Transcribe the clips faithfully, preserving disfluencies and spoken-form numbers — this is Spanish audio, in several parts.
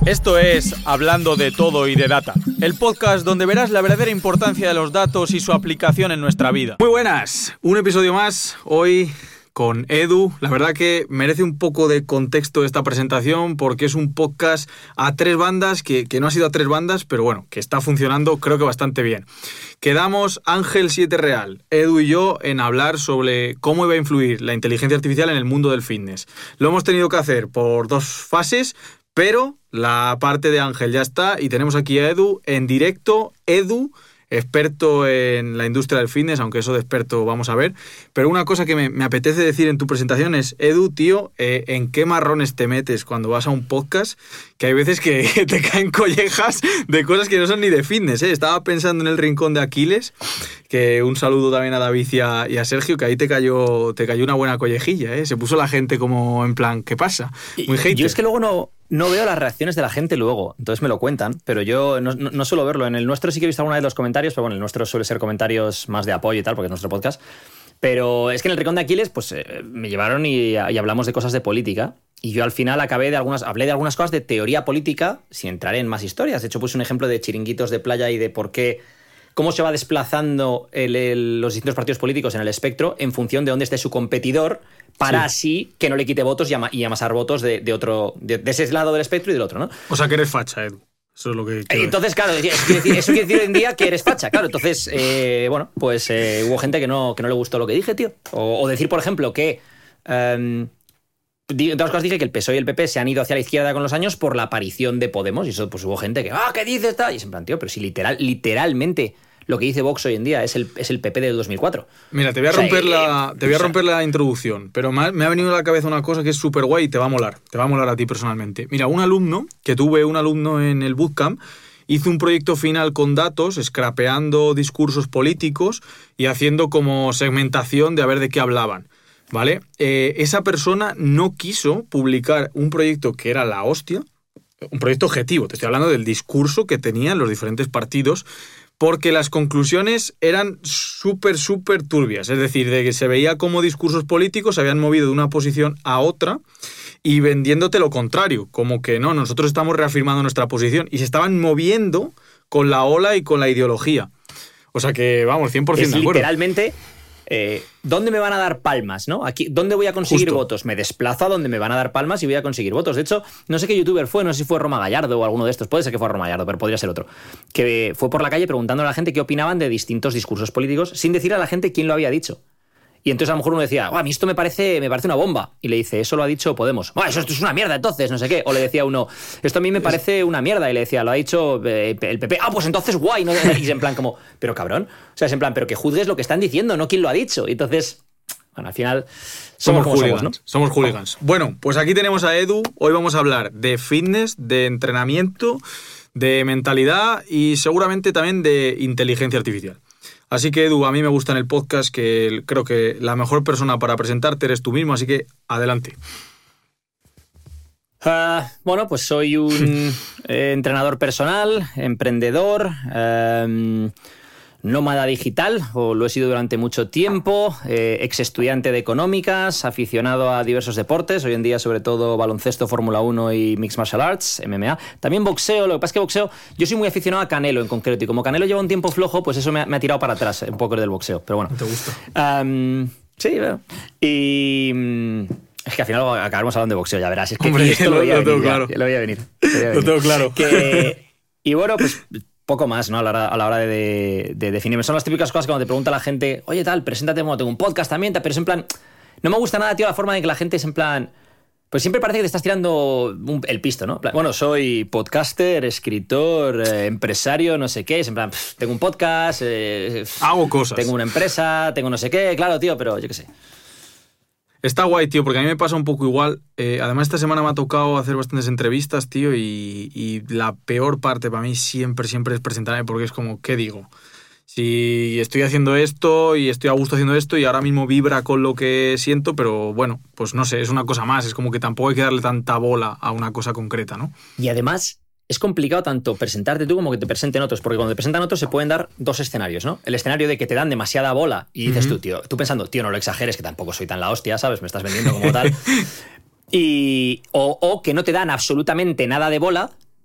Esto es Hablando de Todo y de Data, el podcast donde verás la verdadera importancia de los datos y su aplicación en nuestra vida. Muy buenas, un episodio más, hoy con Edu. La verdad que merece un poco de contexto esta presentación porque es un podcast a tres bandas, que, que no ha sido a tres bandas, pero bueno, que está funcionando creo que bastante bien. Quedamos Ángel siete Real, Edu y yo en hablar sobre cómo iba a influir la inteligencia artificial en el mundo del fitness. Lo hemos tenido que hacer por dos fases, pero la parte de Ángel ya está y tenemos aquí a Edu en directo. Edu, experto en la industria del fitness, aunque eso de experto vamos a ver. Pero una cosa que me, me apetece decir en tu presentación es, Edu, tío, eh, ¿en qué marrones te metes cuando vas a un podcast? Que hay veces que te caen collejas de cosas que no son ni de fitness, ¿eh? Estaba pensando en el rincón de Aquiles, que un saludo también a David y a, y a Sergio, que ahí te cayó, te cayó una buena collejilla, ¿eh? Se puso la gente como en plan, ¿qué pasa? Muy hater. Yo es que luego no... No veo las reacciones de la gente luego, entonces me lo cuentan, pero yo no, no, no suelo verlo. En el nuestro sí que he visto alguna vez los comentarios, pero bueno, el nuestro suele ser comentarios más de apoyo y tal, porque es nuestro podcast. Pero es que en el Rincón de Aquiles, pues eh, me llevaron y, y hablamos de cosas de política. Y yo al final acabé de algunas, hablé de algunas cosas de teoría política, sin entrar en más historias. De hecho, puse un ejemplo de chiringuitos de playa y de por qué, cómo se va desplazando el, el, los distintos partidos políticos en el espectro en función de dónde esté su competidor, para sí. así que no le quite votos y, ama, y amasar votos de, de otro de, de ese lado del espectro y del otro, ¿no? O sea, que eres facha, Edu. Eso es lo que quiero Entonces, claro, eso quiere, decir, eso quiere decir hoy en día que eres facha, claro. Entonces, eh, bueno, pues eh, hubo gente que no, que no le gustó lo que dije, tío. O, o decir, por ejemplo, que... Um, entre otras cosas dije que el P S O E y el P P se han ido hacia la izquierda con los años por la aparición de Podemos, y eso pues hubo gente que, ah, ¿qué dices? Y se planteó, pero si literal, literalmente lo que dice Vox hoy en día es el, es el P P del dos mil cuatro. Mira, te voy a romper, o sea, la, te voy a romper la introducción, pero me ha, me ha venido a la cabeza una cosa que es súper guay y te va a molar, te va a molar a ti personalmente. Mira, un alumno, que tuve un alumno en el bootcamp, hizo un proyecto final con datos, scrapeando discursos políticos y haciendo como segmentación de a ver de qué hablaban. ¿Vale? Eh, esa persona no quiso publicar un proyecto que era la hostia, un proyecto objetivo, te estoy hablando del discurso que tenían los diferentes partidos, porque las conclusiones eran súper, súper turbias, es decir, de que se veía como discursos políticos se habían movido de una posición a otra y vendiéndote lo contrario, como que no, nosotros estamos reafirmando nuestra posición y se estaban moviendo con la ola y con la ideología. O sea que, vamos, cien por ciento es de acuerdo. Literalmente... Eh, ¿dónde me van a dar palmas, no? Aquí, ¿dónde voy a conseguir Justo. votos? Me desplazo a donde me van a dar palmas y voy a conseguir votos. De hecho, no sé qué youtuber fue, no sé si fue Roma Gallardo o alguno de estos, puede ser que fue Roma Gallardo, pero podría ser otro, que fue por la calle preguntando a la gente qué opinaban de distintos discursos políticos sin decir a la gente quién lo había dicho. Y entonces a lo mejor uno decía, a mí esto me parece, me parece una bomba. Y le dice, eso lo ha dicho Podemos. Eso esto es una mierda entonces, no sé qué. O le decía uno, esto a mí me parece una mierda. Y le decía, lo ha dicho eh, el P P. Ah, pues entonces guay. ¿No? Y es en plan como, pero cabrón. O sea, es en plan, pero que juzgues lo que están diciendo, no quién lo ha dicho. Y entonces, bueno, al final somos, somos hooligans. Somos, ¿no? Somos hooligans. Bueno, pues aquí tenemos a Edu. Hoy vamos a hablar de fitness, de entrenamiento, de mentalidad y seguramente también de inteligencia artificial. Así que, Edu, a mí me gusta en el podcast que creo que la mejor persona para presentarte eres tú mismo, así que adelante. Uh, bueno, pues soy un eh, entrenador personal, emprendedor, eh, nómada digital, o lo he sido durante mucho tiempo, eh, ex estudiante de económicas, aficionado a diversos deportes, hoy en día sobre todo baloncesto, Fórmula uno y Mixed Martial Arts, M M A. También boxeo, lo que pasa es que boxeo, yo soy muy aficionado a Canelo en concreto, y como Canelo lleva un tiempo flojo, pues eso me ha, me ha tirado para atrás un poco del boxeo, pero bueno. ¿Te gusta? Um, sí, bueno. Y... Es que al final acabaremos hablando de boxeo, ya verás. Es que Hombre, esto lo, lo, voy a lo venir, tengo claro. Ya, lo voy a venir. Lo, voy a venir. Lo tengo claro. Que, y bueno, pues poco más, ¿no? A la hora, a la hora de, de, de definirme. Son las típicas cosas que cuando te pregunta la gente, oye, tal, preséntate, bueno, tengo un podcast también, pero es en plan... No me gusta nada, tío, la forma de que la gente es en plan... Pues siempre parece que te estás tirando un, el pisto, ¿no? Bueno, soy podcaster, escritor, eh, empresario, no sé qué. Es en plan, pff, tengo un podcast... Eh, Hago cosas. Tengo una empresa, tengo no sé qué. Claro, tío, pero yo qué sé. Está guay, tío, porque a mí me pasa un poco igual. Eh, además, esta semana me ha tocado hacer bastantes entrevistas, tío, y, y la peor parte para mí siempre, siempre es presentarme, porque es como, ¿qué digo? Si estoy haciendo esto y estoy a gusto haciendo esto y ahora mismo vibra con lo que siento, pero bueno, pues no sé, es una cosa más. Es como que tampoco hay que darle tanta bola a una cosa concreta, ¿no? Y además... Es complicado tanto presentarte tú como que te presenten otros, porque cuando te presentan otros se pueden dar dos escenarios, ¿no? El escenario de que te dan demasiada bola y dices uh-huh. tú, tío, tú pensando, tío, no lo exageres, que tampoco soy tan la hostia, ¿sabes? Me estás vendiendo como tal. y o, o que no te dan absolutamente nada de bola,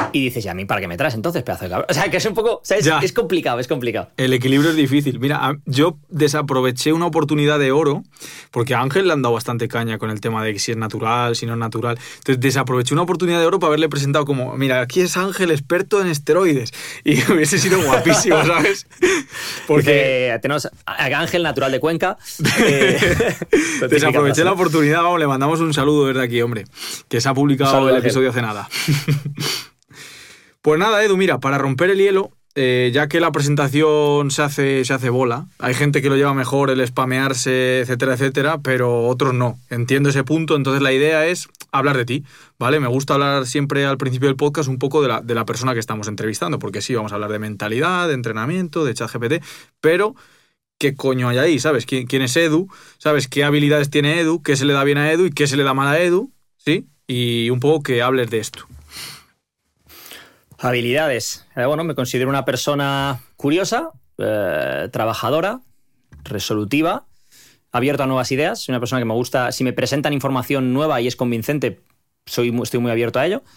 Y dices, ¿y a mí para qué me traes entonces, pedazo de cabrón? O sea, que es un poco... O sea, es, es complicado, es complicado. El equilibrio es difícil. Mira, yo desaproveché una oportunidad de oro, porque a Ángel le han dado bastante caña con el tema de si es natural, si no es natural. Entonces desaproveché una oportunidad de oro para haberle presentado como, mira, aquí es Ángel experto en esteroides. Y hubiese sido guapísimo, ¿sabes? Porque Dice, tenemos a Ángel, natural de Cuenca. Eh, desaproveché la oportunidad, vamos, le mandamos un saludo desde aquí, hombre, que se ha publicado el episodio hace nada. Pues nada, Edu, mira, para romper el hielo, eh, ya que la presentación se hace, se hace bola, hay gente que lo lleva mejor, el spamearse, etcétera, etcétera, pero otros no. Entiendo ese punto, entonces la idea es hablar de ti, ¿vale? Me gusta hablar siempre al principio del podcast un poco de la, de la persona que estamos entrevistando, porque sí, vamos a hablar de mentalidad, de entrenamiento, de ChatGPT, pero ¿qué coño hay ahí? ¿Sabes? ¿Quién, quién es Edu? ¿Sabes qué habilidades tiene Edu? ¿Qué se le da bien a Edu? ¿Y qué se le da mal a Edu? ¿Sí? Y un poco que hables de esto. Habilidades. Eh, bueno, me considero una persona curiosa, eh, trabajadora, resolutiva, abierto a nuevas ideas. Soy una persona que me gusta, si me presentan información nueva y es convincente, soy, estoy muy abierto a ello.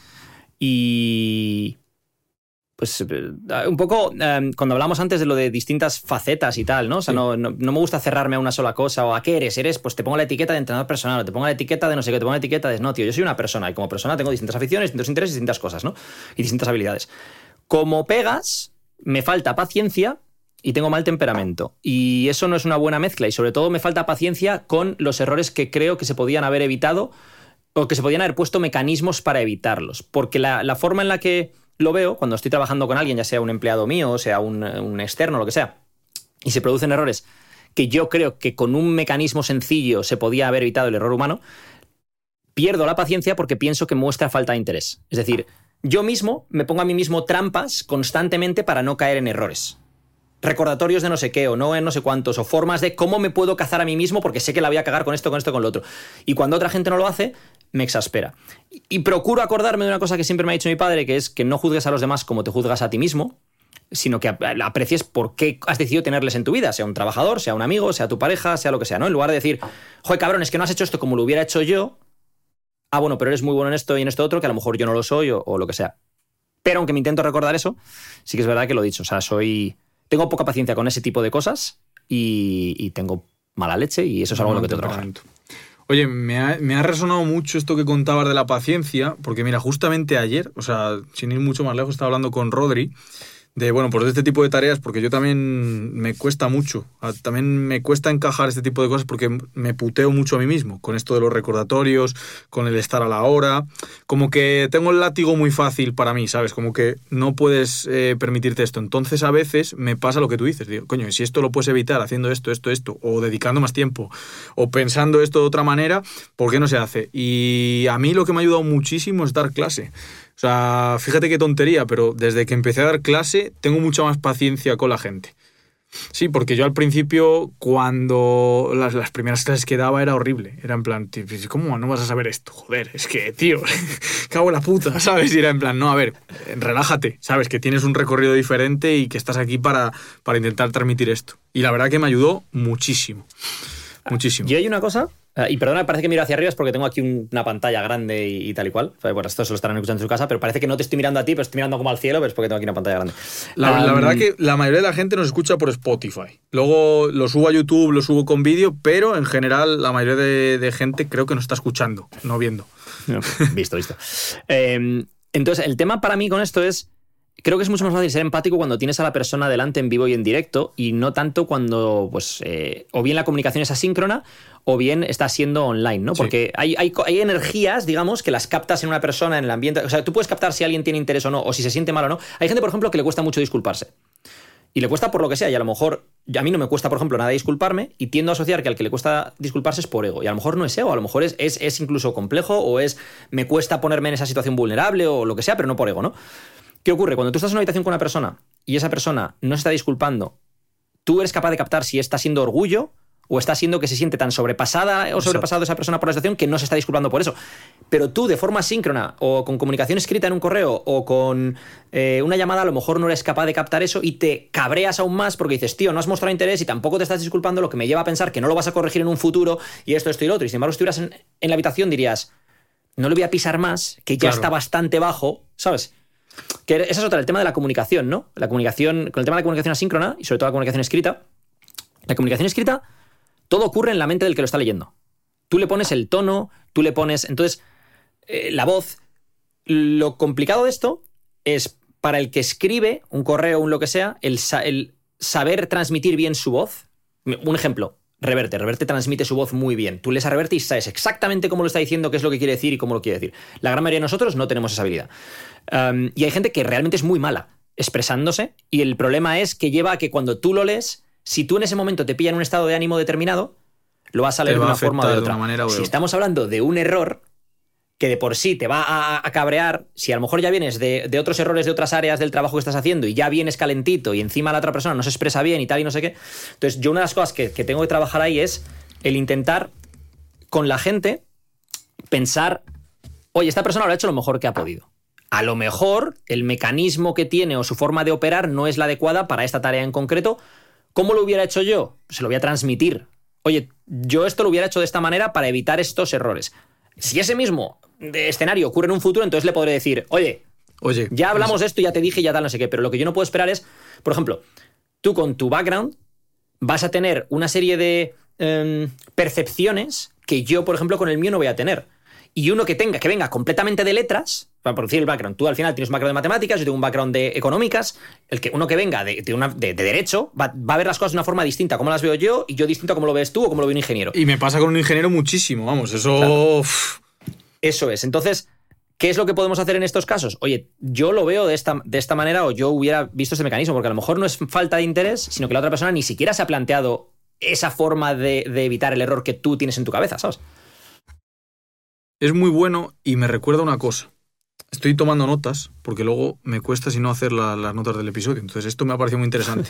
Y pues un poco, eh, cuando hablamos antes de lo de distintas facetas y tal, ¿no? O sea, sí. no, no, no me gusta cerrarme a una sola cosa, o a qué eres, eres, pues te pongo la etiqueta de entrenador personal, o te pongo la etiqueta de no sé qué, te pongo la etiqueta de no, tío, yo soy una persona, y como persona tengo distintas aficiones, distintos intereses, distintas cosas, ¿no? Y distintas habilidades. Como pegas, me falta paciencia y tengo mal temperamento. Y eso no es una buena mezcla, y sobre todo me falta paciencia con los errores que creo que se podían haber evitado, o que se podían haber puesto mecanismos para evitarlos. Porque la, la forma en la que lo veo cuando estoy trabajando con alguien, ya sea un empleado mío, sea un, un externo, lo que sea, y se producen errores que yo creo que con un mecanismo sencillo se podía haber evitado el error humano, pierdo la paciencia porque pienso que muestra falta de interés. Es decir, yo mismo me pongo a mí mismo trampas constantemente para no caer en errores. Recordatorios de no sé qué, o no en no sé cuántos, o formas de cómo me puedo cazar a mí mismo porque sé que la voy a cagar con esto, con esto, con lo otro. Y cuando otra gente no lo hace, me exaspera. Y, y procuro acordarme de una cosa que siempre me ha dicho mi padre, que es que no juzgues a los demás como te juzgas a ti mismo, sino que aprecies por qué has decidido tenerles en tu vida, sea un trabajador, sea un amigo, sea tu pareja, sea lo que sea, ¿no? En lugar de decir, joder, cabrón, es que no has hecho esto como lo hubiera hecho yo, ah, bueno, pero eres muy bueno en esto y en esto otro, que a lo mejor yo no lo soy, o, o lo que sea. Pero aunque me intento recordar eso, sí que es verdad que lo he dicho, o sea, soy... Tengo poca paciencia con ese tipo de cosas y, y tengo mala leche, y eso es algo en lo que tengo que trabajar. Oye, me ha, me ha resonado mucho esto que contabas de la paciencia, porque mira, justamente ayer, o sea, sin ir mucho más lejos, estaba hablando con Rodri de, bueno, pues de este tipo de tareas, porque yo también me cuesta mucho, también me cuesta encajar este tipo de cosas porque me puteo mucho a mí mismo, con esto de los recordatorios, con el estar a la hora, como que tengo el látigo muy fácil para mí, ¿sabes? Como que no puedes eh, permitirte esto. Entonces a veces me pasa lo que tú dices, digo, coño, si esto lo puedes evitar haciendo esto, esto, esto, o dedicando más tiempo, o pensando esto de otra manera, ¿por qué no se hace? Y a mí lo que me ha ayudado muchísimo es dar clase. O sea, fíjate qué tontería, pero desde que empecé a dar clase tengo mucha más paciencia con la gente. Sí, porque yo al principio, cuando las, las primeras clases que daba era horrible. Era en plan, tío, ¿cómo no vas a saber esto? Joder, es que, tío, cago en la puta, ¿sabes? Y era en plan, no, a ver, relájate, ¿sabes? Que tienes un recorrido diferente y que estás aquí para, para intentar transmitir esto. Y la verdad que me ayudó muchísimo, muchísimo. Yo hay una cosa... Uh, y perdona, parece que miro hacia arriba es porque tengo aquí un, una pantalla grande y, y tal y cual. Bueno, esto se lo estarán escuchando en su casa, pero parece que no te estoy mirando a ti, pero estoy mirando como al cielo, pero es porque tengo aquí una pantalla grande. La, um, la verdad que la mayoría de la gente nos escucha por Spotify. Luego lo subo a YouTube, lo subo con vídeo, pero en general la mayoría de, de gente creo que nos está escuchando, no viendo. No, visto, visto. Eh, entonces, el tema para mí con esto es... Creo que es mucho más fácil ser empático cuando tienes a la persona delante en vivo y en directo, y no tanto cuando, pues, eh, o bien la comunicación es asíncrona o bien está siendo online, ¿no? Porque sí. hay, hay, hay energías, digamos, que las captas en una persona, en el ambiente. O sea, tú puedes captar si alguien tiene interés o no, o si se siente mal o no. Hay gente, por ejemplo, que le cuesta mucho disculparse. Y le cuesta por lo que sea, y a lo mejor, a mí no me cuesta, por ejemplo, nada disculparme, y tiendo a asociar que al que le cuesta disculparse es por ego. Y a lo mejor no es ego, a lo mejor es, es, es incluso complejo, o es me cuesta ponerme en esa situación vulnerable, o lo que sea, pero no por ego, ¿no? ¿Qué ocurre? Cuando tú estás en una habitación con una persona y esa persona no se está disculpando, tú eres capaz de captar si está siendo orgullo o está siendo que se siente tan sobrepasada o sobrepasado esa persona por la situación que no se está disculpando por eso. Pero tú, de forma síncrona o con comunicación escrita en un correo o con eh, una llamada, a lo mejor no eres capaz de captar eso y te cabreas aún más porque dices, tío, no has mostrado interés y tampoco te estás disculpando, lo que me lleva a pensar que no lo vas a corregir en un futuro y esto, esto y lo otro. Y sin embargo, si estuvieras en, en la habitación dirías, no le voy a pisar más, que ya claro. está bastante bajo, ¿sabes? Que esa es otra, el tema de la comunicación, ¿no? La comunicación, con el tema de la comunicación asíncrona y sobre todo la comunicación escrita. La comunicación escrita, todo ocurre en la mente del que lo está leyendo. Tú le pones el tono, tú le pones... Entonces, eh, la voz... Lo complicado de esto es para el que escribe un correo o un lo que sea, el, sa- el saber transmitir bien su voz. Un ejemplo, Reverte. Reverte transmite su voz muy bien. Tú lees a Reverte y sabes exactamente cómo lo está diciendo, qué es lo que quiere decir y cómo lo quiere decir. La gran mayoría de nosotros no tenemos esa habilidad. Um, y hay gente que realmente es muy mala expresándose, y el problema es que lleva a que cuando tú lo lees, si tú en ese momento te pilla en un estado de ánimo determinado, lo vas a leer Te de va a una forma o de afectar otra. de una manera o de Si otra. estamos hablando de un error que de por sí te va a, a cabrear, si a lo mejor ya vienes de, de otros errores de otras áreas del trabajo que estás haciendo y ya vienes calentito y encima la otra persona no se expresa bien y tal y no sé qué. Entonces yo una de las cosas que, que tengo que trabajar ahí es el intentar con la gente pensar, oye, esta persona lo ha hecho lo mejor que ha podido. A lo mejor el mecanismo que tiene o su forma de operar no es la adecuada para esta tarea en concreto. ¿Cómo lo hubiera hecho yo? Se lo voy a transmitir. Oye, yo esto lo hubiera hecho de esta manera para evitar estos errores. Si ese mismo escenario ocurre en un futuro, entonces le podré decir, oye, Oye, ya hablamos pues, de esto, ya te dije, ya tal, no sé qué, pero lo que yo no puedo esperar es, por ejemplo, tú con tu background vas a tener una serie de eh, percepciones que yo, por ejemplo, con el mío no voy a tener. Y uno que tenga, que venga completamente de letras, para producir el background, tú al final tienes un background de matemáticas, yo tengo un background de económicas, el que uno que venga de, de, una, de, de derecho va, va a ver las cosas de una forma distinta, como las veo yo, y yo distinto a como lo ves tú o como lo ve un ingeniero. Y me pasa con un ingeniero muchísimo, vamos, eso... Claro. Uf. Eso es. Entonces, ¿qué es lo que podemos hacer en estos casos? Oye, yo lo veo de esta, de esta manera, o yo hubiera visto este mecanismo, porque a lo mejor no es falta de interés, sino que la otra persona ni siquiera se ha planteado esa forma de, de evitar el error que tú tienes en tu cabeza, ¿sabes? Es muy bueno y me recuerda una cosa. Estoy tomando notas, porque luego me cuesta si no hacer la, las notas del episodio. Entonces esto me ha parecido muy interesante.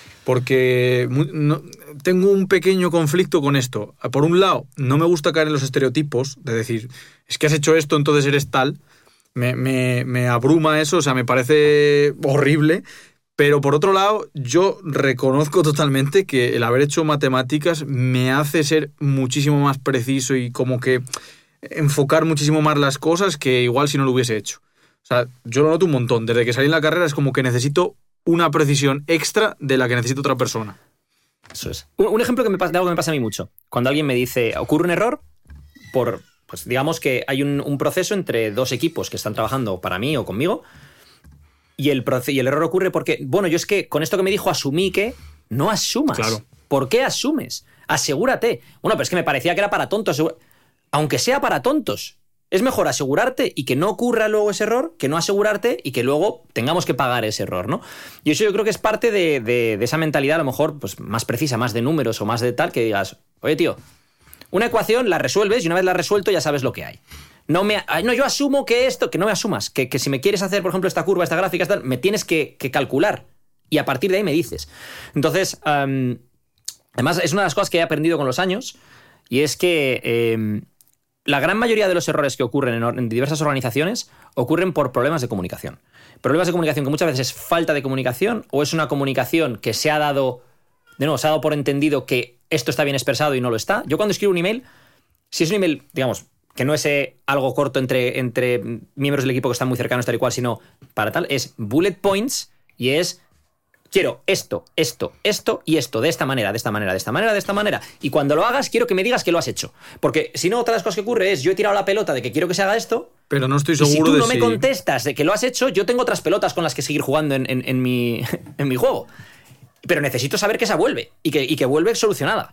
Porque muy, no, tengo un pequeño conflicto con esto. Por un lado, no me gusta caer en los estereotipos, de decir, es que has hecho esto, entonces eres tal. Me, me, me abruma eso, o sea, me parece horrible. Pero por otro lado, yo reconozco totalmente que el haber hecho matemáticas me hace ser muchísimo más preciso y como que enfocar muchísimo más las cosas que igual si no lo hubiese hecho. O sea, yo lo noto un montón. Desde que salí en la carrera es como que necesito una precisión extra de la que necesita otra persona. Eso es. Un, un ejemplo que me pasa, de algo que me pasa a mí mucho. Cuando alguien me dice, ocurre un error, por, pues digamos que hay un, un proceso entre dos equipos que están trabajando para mí o conmigo, y el, proce- y el error ocurre porque, bueno, yo es que con esto que me dijo asumí que no asumas. Claro. ¿Por qué asumes? Asegúrate. Bueno, pero es que me parecía que era para tontos. Aunque sea para tontos, es mejor asegurarte y que no ocurra luego ese error que no asegurarte y que luego tengamos que pagar ese error, ¿no? Y eso yo creo que es parte de, de, de esa mentalidad, a lo mejor pues, más precisa, más de números o más de tal, que digas, oye, tío, una ecuación la resuelves y una vez la has resuelto ya sabes lo que hay. No, me, no yo asumo que esto, que no me asumas, que, que si me quieres hacer, por ejemplo, esta curva, esta gráfica, esta, me tienes que, que calcular y a partir de ahí me dices. Entonces, um, además es una de las cosas que he aprendido con los años y es que... Eh, La gran mayoría de los errores que ocurren en, en diversas organizaciones ocurren por problemas de comunicación. Problemas de comunicación que muchas veces es falta de comunicación o es una comunicación que se ha dado, de nuevo, se ha dado por entendido que esto está bien expresado y no lo está. Yo cuando escribo un email, si es un email, digamos, que no es eh, algo corto entre, entre miembros del equipo que están muy cercanos tal y cual, sino para tal, es bullet points y es... Quiero esto, esto, esto y esto, de esta manera, de esta manera, de esta manera, de esta manera. Y cuando lo hagas, quiero que me digas que lo has hecho. Porque si no, otra de las cosas que ocurre es, yo he tirado la pelota de que quiero que se haga esto, pero no estoy y si seguro tú de no me si... contestas de que lo has hecho, yo tengo otras pelotas con las que seguir jugando en, en, en, mi, en mi juego. Pero necesito saber que esa vuelve y que, y que vuelve solucionada.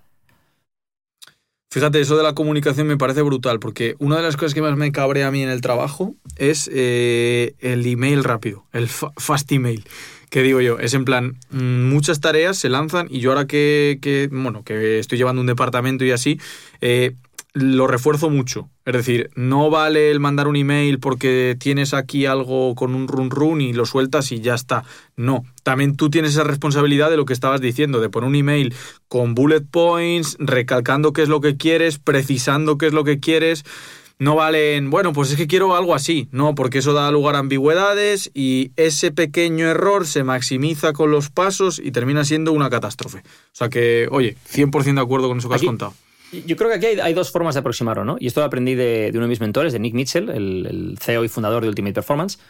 Fíjate, eso de la comunicación me parece brutal, porque una de las cosas que más me cabrea a mí en el trabajo es eh, el email rápido, el fa- fast email. Que digo yo, es en plan, muchas tareas se lanzan y yo ahora que, que bueno, que estoy llevando un departamento y así, eh, lo refuerzo mucho. Es decir, no vale el mandar un email porque tienes aquí algo con un run run y lo sueltas y ya está. No, también tú tienes esa responsabilidad de lo que estabas diciendo, de poner un email con bullet points, recalcando qué es lo que quieres, precisando qué es lo que quieres. No valen, bueno, pues es que quiero algo así. No, porque eso da lugar a ambigüedades y ese pequeño error se maximiza con los pasos y termina siendo una catástrofe. O sea que, oye, cien por ciento de acuerdo con eso que Aquí, has contado. Yo creo que aquí hay, hay dos formas de aproximarlo, ¿no? Y esto lo aprendí de, de uno de mis mentores, de Nick Mitchell, el, el C E O y fundador de Ultimate Performance.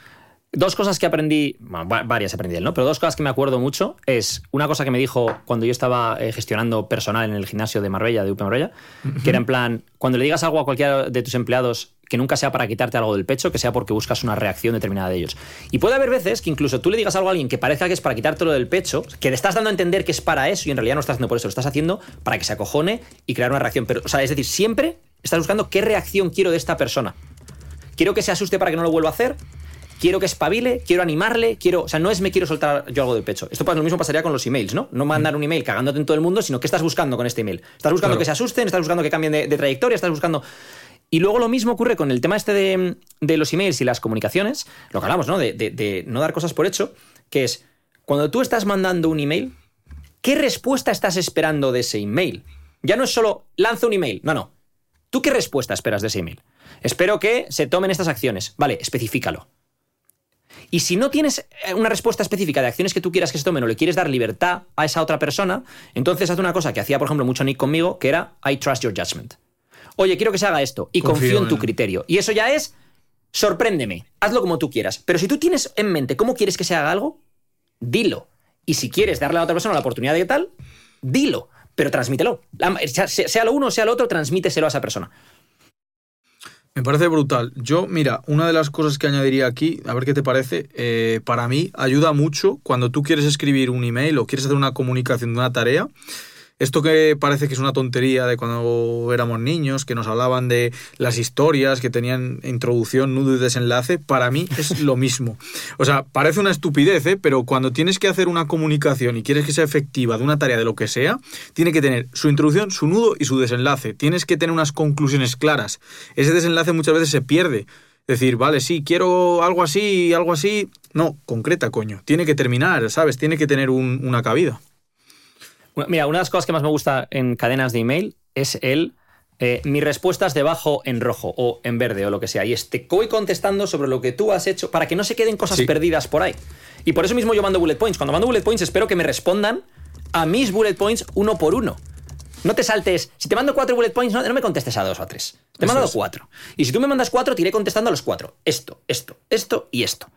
Dos cosas que aprendí, bueno, varias aprendí de él, ¿no? Pero dos cosas que me acuerdo mucho es una cosa que me dijo cuando yo estaba eh, gestionando personal en el gimnasio de Marbella, de U P Marbella, uh-huh. que era en plan, cuando le digas algo a cualquiera de tus empleados, que nunca sea para quitarte algo del pecho, que sea porque buscas una reacción determinada de ellos. Y puede haber veces que incluso tú le digas algo a alguien que parezca que es para quitártelo del pecho, que le estás dando a entender que es para eso y en realidad no estás haciendo por eso, lo estás haciendo para que se acojone y crear una reacción. Pero, o sea, es decir, siempre estás buscando qué reacción quiero de esta persona. Quiero que se asuste para que no lo vuelva a hacer. Quiero que espabile, quiero animarle, quiero... O sea, no es me quiero soltar yo algo del pecho. Esto lo mismo pasaría con los emails, ¿no? No mandar un email cagándote en todo el mundo, sino ¿qué estás buscando con este email? ¿Estás buscando claro. que se asusten? ¿Estás buscando que cambien de, de trayectoria? ¿Estás buscando...? Y luego lo mismo ocurre con el tema este de, de los emails y las comunicaciones, lo que hablamos, ¿no? De, de, de no dar cosas por hecho, que es, cuando tú estás mandando un email, ¿qué respuesta estás esperando de ese email? Ya no es solo lanza un email, no, no. ¿Tú qué respuesta esperas de ese email? Espero que se tomen estas acciones. Vale, especifícalo. Y si no tienes una respuesta específica de acciones que tú quieras que se tomen o le quieres dar libertad a esa otra persona, entonces haz una cosa que hacía, por ejemplo, mucho Nick conmigo, que era I trust your judgment. Oye, quiero que se haga esto y confío, confío en tu criterio. Y eso ya es, sorpréndeme, hazlo como tú quieras. Pero si tú tienes en mente cómo quieres que se haga algo, dilo. Y si quieres darle a la otra persona la oportunidad de tal, dilo, pero transmítelo. Sea lo uno o sea lo otro, transmíteselo a esa persona. Me parece brutal. Yo, mira, una de las cosas que añadiría aquí, a ver qué te parece, eh, para mí ayuda mucho cuando tú quieres escribir un email o quieres hacer una comunicación de una tarea. Esto que parece que es una tontería de cuando éramos niños, que nos hablaban de las historias, que tenían introducción, nudo y desenlace, para mí es lo mismo. O sea, parece una estupidez, ¿eh? Pero cuando tienes que hacer una comunicación y quieres que sea efectiva de una tarea de lo que sea, tiene que tener su introducción, su nudo y su desenlace. Tienes que tener unas conclusiones claras. Ese desenlace muchas veces se pierde. Decir, vale, sí, quiero algo así, algo así. No, concreta, coño. Tiene que terminar, ¿sabes? Tiene que tener un, una cabida. Mira, una de las cosas que más me gusta en cadenas de email es el eh, mi respuesta es debajo en rojo o en verde o lo que sea. Y es, te voy contestando sobre lo que tú has hecho para que no se queden cosas sí. perdidas por ahí. Y por eso mismo yo mando bullet points. Cuando mando bullet points espero que me respondan a mis bullet points uno por uno. No te saltes. Si te mando cuatro bullet points, no, no me contestes a dos o a tres. Te he mandado cuatro. Y si tú me mandas cuatro, te iré contestando a los cuatro. Esto, esto, esto y esto.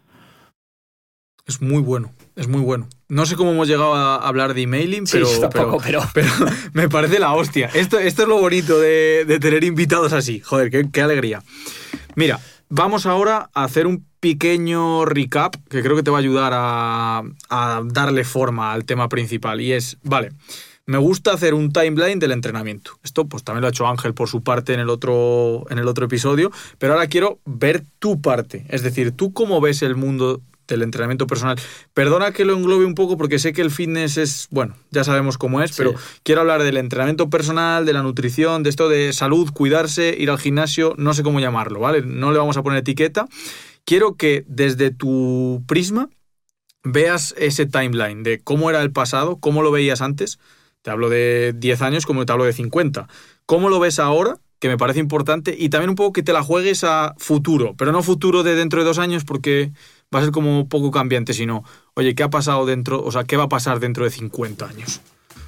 Es muy bueno, es muy bueno. No sé cómo hemos llegado a hablar de emailing, pero, sí, tampoco, pero, pero... pero me parece la hostia. Esto, esto es lo bonito de, de tener invitados así. Joder, qué, qué alegría. Mira, vamos ahora a hacer un pequeño recap que creo que te va a ayudar a, a darle forma al tema principal. Y es, vale, me gusta hacer un timeline del entrenamiento. Esto pues también lo ha hecho Ángel por su parte en el otro, en el otro episodio, pero ahora quiero ver tu parte. Es decir, tú cómo ves el mundo del entrenamiento personal. Perdona que lo englobe un poco porque sé que el fitness es, bueno, ya sabemos cómo es, sí. pero quiero hablar del entrenamiento personal, de la nutrición, de esto de salud, cuidarse, ir al gimnasio, no sé cómo llamarlo, ¿vale? No le vamos a poner etiqueta. Quiero que desde tu prisma veas ese timeline de cómo era el pasado, cómo lo veías antes. Te hablo de diez años como te hablo de cincuenta. ¿Cómo lo ves ahora? Que me parece importante. Y también un poco que te la juegues a futuro, pero no futuro de dentro de dos años porque va a ser como un poco cambiante, sino, oye, ¿qué ha pasado dentro? O sea, ¿qué va a pasar dentro de cincuenta años?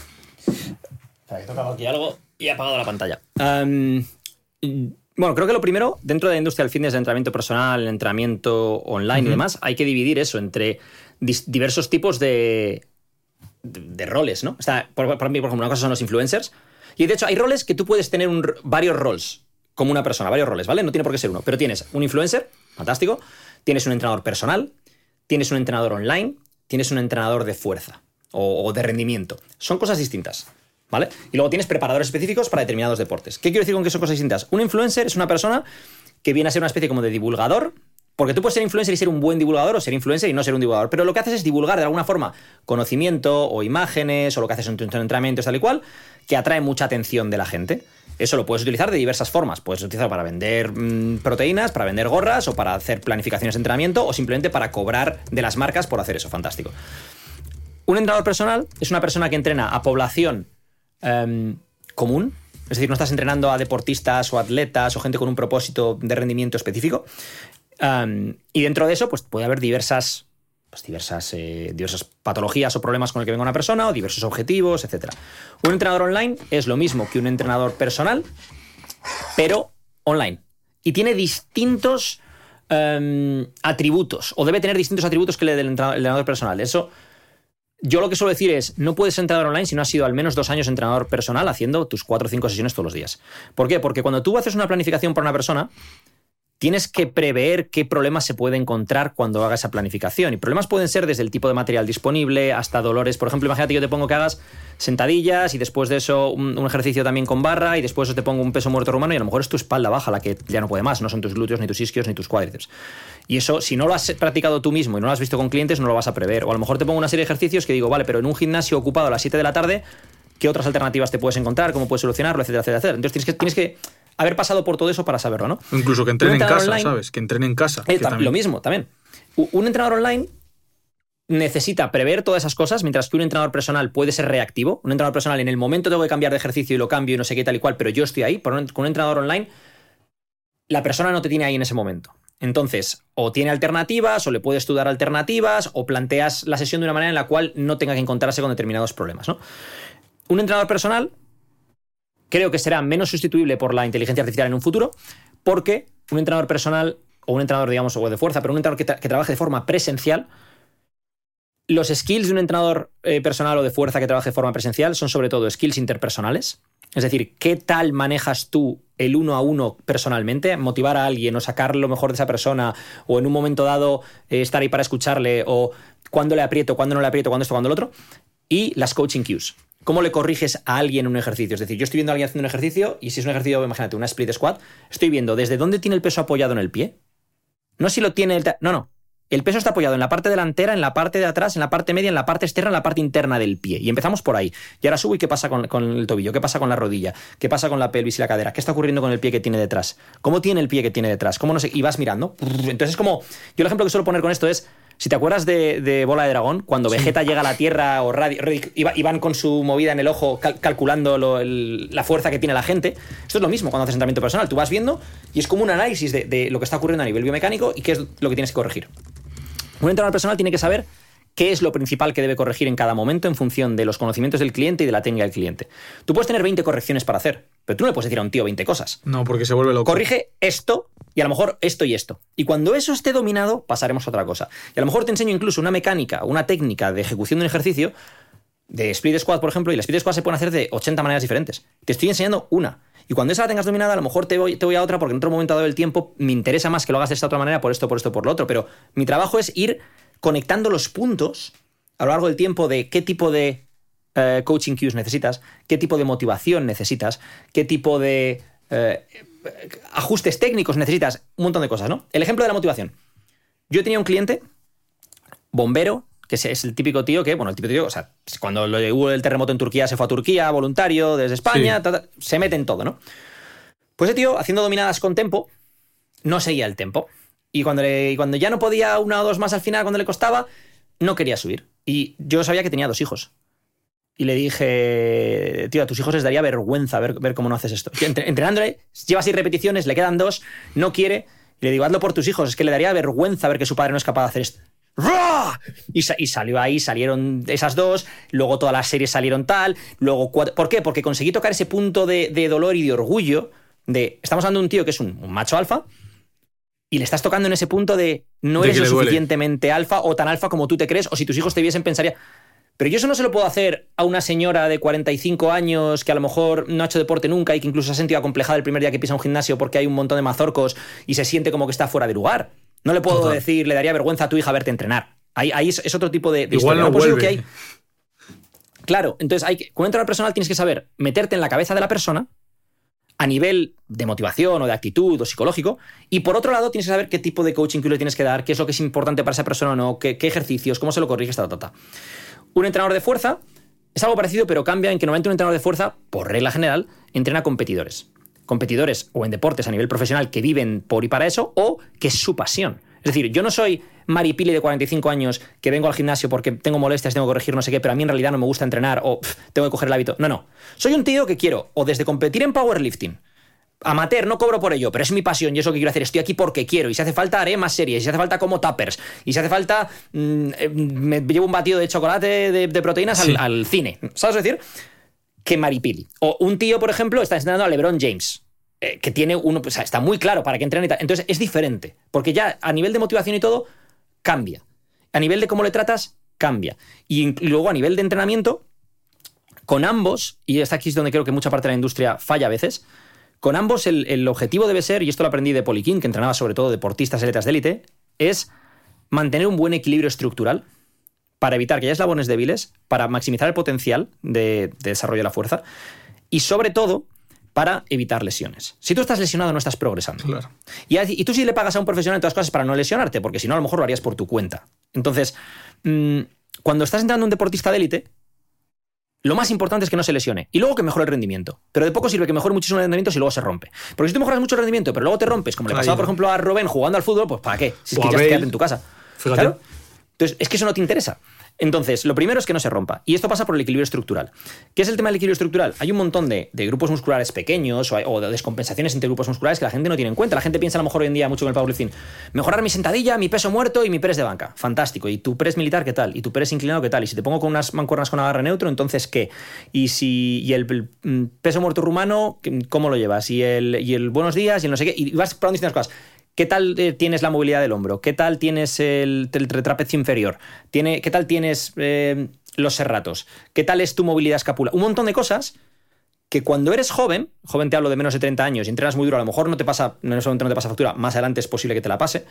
He tocado aquí algo y he apagado la pantalla. Um, bueno, creo que lo primero, dentro de la industria del fitness, de entrenamiento personal, entrenamiento online uh-huh. y demás, hay que dividir eso entre dis- diversos tipos de, de, de roles, ¿no? O sea, por, por, por ejemplo, una cosa son los influencers. Y de hecho, hay roles que tú puedes tener un, varios roles como una persona, varios roles, ¿vale? No tiene por qué ser uno. Pero tienes un influencer, fantástico. Tienes un entrenador personal, tienes un entrenador online, tienes un entrenador de fuerza o, o de rendimiento. Son cosas distintas, ¿vale? Y luego tienes preparadores específicos para determinados deportes. ¿Qué quiero decir con que son cosas distintas? Un influencer es una persona que viene a ser una especie como de divulgador, porque tú puedes ser influencer y ser un buen divulgador o ser influencer y no ser un divulgador, pero lo que haces es divulgar de alguna forma conocimiento o imágenes o lo que haces en tu entrenamiento tal y cual, que atrae mucha atención de la gente. Eso lo puedes utilizar de diversas formas. Puedes utilizarlo para vender mmm, proteínas, para vender gorras o para hacer planificaciones de entrenamiento o simplemente para cobrar de las marcas por hacer eso. Fantástico. Un entrenador personal es una persona que entrena a población um, común. Es decir, no estás entrenando a deportistas o atletas o gente con un propósito de rendimiento específico. Um, y dentro de eso pues puede haber diversas, pues, diversas, eh, diversas patologías o problemas con el que venga una persona o diversos objetivos, etcétera. Un entrenador online es lo mismo que un entrenador personal, pero online. Y tiene distintos um, atributos, o debe tener distintos atributos que el del entrenador, el entrenador personal. Eso, yo lo que suelo decir es, no puedes ser entrenador online si no has sido al menos dos años entrenador personal haciendo tus cuatro o cinco sesiones todos los días. ¿Por qué? Porque cuando tú haces una planificación para una persona, tienes que prever qué problemas se puede encontrar cuando haga esa planificación. Y problemas pueden ser desde el tipo de material disponible hasta dolores. Por ejemplo, imagínate que yo te pongo que hagas sentadillas y después de eso un, un ejercicio también con barra y después te pongo un peso muerto rumano y a lo mejor es tu espalda baja la que ya no puede más, no son tus glúteos, ni tus isquios, ni tus cuádriceps. Y eso, si no lo has practicado tú mismo y no lo has visto con clientes, no lo vas a prever. O a lo mejor te pongo una serie de ejercicios que digo, vale, pero en un gimnasio ocupado a las siete de la tarde, ¿qué otras alternativas te puedes encontrar? ¿Cómo puedes solucionarlo? Etcétera, etcétera, etcétera. Entonces tienes que... Tienes que haber pasado por todo eso para saberlo, ¿no? Incluso que entrene en casa, online, ¿sabes? Que entrene en casa. Eh, que también... Lo mismo, también. Un entrenador online necesita prever todas esas cosas, mientras que un entrenador personal puede ser reactivo. Un entrenador personal, en el momento tengo que cambiar de ejercicio y lo cambio y no sé qué tal y cual, pero yo estoy ahí. Con un entrenador online, la persona no te tiene ahí en ese momento. Entonces, o tiene alternativas, o le puedes tú dar alternativas, o planteas la sesión de una manera en la cual no tenga que encontrarse con determinados problemas, ¿no? Un entrenador personal creo que será menos sustituible por la inteligencia artificial en un futuro, porque un entrenador personal, o un entrenador, digamos, o de fuerza, pero un entrenador que, tra- que trabaje de forma presencial, los skills de un entrenador eh, personal o de fuerza que trabaje de forma presencial son sobre todo skills interpersonales. Es decir, ¿qué tal manejas tú el uno a uno personalmente? Motivar a alguien o sacar lo mejor de esa persona, o en un momento dado eh, estar ahí para escucharle, o cuándo le aprieto, cuándo no le aprieto, cuándo esto, cuándo lo otro. Y las coaching cues. ¿Cómo le corriges a alguien en un ejercicio? Es decir, yo estoy viendo a alguien haciendo un ejercicio y si es un ejercicio, imagínate, una split squat, estoy viendo desde dónde tiene el peso apoyado en el pie. No si lo tiene... El ta- no, no. El peso está apoyado en la parte delantera, en la parte de atrás, en la parte media, en la parte externa, en la parte interna del pie. Y empezamos por ahí. Y ahora subo y ¿qué pasa con, con el tobillo? ¿Qué pasa con la rodilla? ¿Qué pasa con la pelvis y la cadera? ¿Qué está ocurriendo con el pie que tiene detrás? ¿Cómo tiene el pie que tiene detrás? ¿Cómo no sé? Y vas mirando. Entonces es como... Yo el ejemplo que suelo poner con esto es... Si te acuerdas de, de Bola de Dragón, cuando sí. Vegeta llega a la Tierra o Raditz y, y van con su movida en el ojo cal, calculando lo, el, la fuerza que tiene la gente, esto es lo mismo cuando haces entrenamiento personal. Tú vas viendo y es como un análisis de, de lo que está ocurriendo a nivel biomecánico y qué es lo que tienes que corregir. Un entrenador personal tiene que saber qué es lo principal que debe corregir en cada momento en función de los conocimientos del cliente y de la técnica del cliente. Tú puedes tener veinte correcciones para hacer, pero tú no le puedes decir a un tío veinte cosas. No, porque se vuelve loco. Corrige esto y a lo mejor esto y esto. Y cuando eso esté dominado, pasaremos a otra cosa. Y a lo mejor te enseño incluso una mecánica, una técnica de ejecución de un ejercicio, de split squat, por ejemplo, y la split squat se pueden hacer de ochenta maneras diferentes. Te estoy enseñando una. Y cuando esa la tengas dominada, a lo mejor te voy, te voy a otra porque en otro momento dado del tiempo me interesa más que lo hagas de esta otra manera por esto, por esto, por lo otro. Pero mi trabajo es ir conectando los puntos a lo largo del tiempo de qué tipo de eh, coaching cues necesitas, qué tipo de motivación necesitas, qué tipo de eh, ajustes técnicos necesitas, un montón de cosas, ¿no? El ejemplo de la motivación. Yo tenía un cliente, bombero, que es el típico tío que, bueno, el típico tío, o sea, cuando hubo el terremoto en Turquía se fue a Turquía, voluntario, desde España, sí. ta, ta, se mete en todo, ¿no? Pues ese tío, haciendo dominadas con tempo, no seguía el tempo. Y cuando, le, y cuando ya no podía una o dos más al final, cuando le costaba, no quería subir. Y yo sabía que tenía dos hijos. Y le dije, tío, a tus hijos les daría vergüenza ver, ver cómo no haces esto. Entrenándole, lleva seis repeticiones, le quedan dos, no quiere. Y le digo, hazlo por tus hijos, es que le daría vergüenza ver que su padre no es capaz de hacer esto. Y, y salió ahí, salieron esas dos, luego todas las series salieron tal, luego cuatro. ¿Por qué? Porque conseguí tocar ese punto de, de dolor y de orgullo de, estamos hablando de un tío que es un, un macho alfa, y le estás tocando en ese punto de no eres lo suficientemente alfa o tan alfa como tú te crees, o si tus hijos te viesen pensaría... Pero yo eso no se lo puedo hacer a una señora de cuarenta y cinco años que a lo mejor no ha hecho deporte nunca y que incluso se ha sentido acomplejada el primer día que pisa un gimnasio porque hay un montón de mazorcos y se siente como que está fuera de lugar. No le puedo Total. decir, le daría vergüenza a tu hija verte entrenar. Ahí, ahí es, es otro tipo de, de Igual historia. no Por eso vuelve. que hay... Claro, entonces hay que, con un entrenador personal tienes que saber meterte en la cabeza de la persona a nivel de motivación o de actitud o psicológico, y por otro lado tienes que saber qué tipo de coaching le tienes que dar, qué es lo que es importante para esa persona o no, qué, qué ejercicios, cómo se lo corriges, ta, ta, ta. Un entrenador de fuerza es algo parecido, pero cambia en que normalmente un entrenador de fuerza, por regla general, entrena competidores. Competidores o en deportes a nivel profesional que viven por y para eso, o que es su pasión. Es decir, yo no soy Maripili de cuarenta y cinco años que vengo al gimnasio porque tengo molestias, tengo que corregir no sé qué, pero a mí en realidad no me gusta entrenar o pff, tengo que coger el hábito. No, no. Soy un tío que quiero o desde competir en powerlifting, amateur, no cobro por ello, pero es mi pasión y es lo que quiero hacer. Estoy aquí porque quiero y si hace falta haré más series, y si hace falta como tuppers, y si hace falta mmm, me llevo un batido de chocolate de, de proteínas sí. al, al cine. ¿Sabes decir? Que Maripili. O un tío, por ejemplo, está entrenando a LeBron James. eh, que tiene uno, pues, está muy claro para qué entrenan y tal. Entonces es diferente, porque ya a nivel de motivación y todo, cambia. A nivel de cómo le tratas, cambia. Y, y luego a nivel de entrenamiento, con ambos, y está aquí es donde creo que mucha parte de la industria falla a veces, con ambos el, el objetivo debe ser, y esto lo aprendí de Poliquín, que entrenaba sobre todo deportistas, atletas de élite, es mantener un buen equilibrio estructural para evitar que haya eslabones débiles, para maximizar el potencial de, de desarrollo de la fuerza y, sobre todo, para evitar lesiones. Si tú estás lesionado, no estás progresando. Claro. Y, y tú sí le pagas a un profesional en todas cosas para no lesionarte, porque si no, a lo mejor lo harías por tu cuenta. Entonces, mmm, cuando estás entrando un deportista de élite, lo más importante es que no se lesione y luego que mejore el rendimiento. Pero de poco sirve que mejore muchísimo el rendimiento si luego se rompe. Porque si tú mejoras mucho el rendimiento, pero luego te rompes, como le pasaba, por ejemplo, a Robben jugando al fútbol, pues ¿para qué? Si es que ya te quedas en tu casa. Fíjate. Claro. Entonces, es que eso no te interesa. Entonces, lo primero es que no se rompa. Y esto pasa por el equilibrio estructural. ¿Qué es el tema del equilibrio estructural? Hay un montón de, de grupos musculares pequeños o, hay, o de descompensaciones entre grupos musculares que la gente no tiene en cuenta. La gente piensa a lo mejor hoy en día mucho con el powerlifting. Mejorar mi sentadilla, mi peso muerto y mi press de banca. Fantástico. ¿Y tu press militar qué tal? ¿Y tu press inclinado qué tal? ¿Y si te pongo con unas mancuernas con agarre neutro, entonces qué? ¿Y si y el, el peso muerto rumano, cómo lo llevas? ¿Y el, y el buenos días? ¿Y el no sé qué? Y vas probando distintas cosas. ¿Qué tal eh, tienes la movilidad del hombro? ¿Qué tal tienes el, el trapecio inferior? ¿Tiene, ¿Qué tal tienes eh, los serratos? ¿Qué tal es tu movilidad escapular? Un montón de cosas que cuando eres joven, joven te hablo de menos de treinta años y entrenas muy duro, a lo mejor no te pasa, en ese momento no te pasa factura, más adelante es posible que te la pase,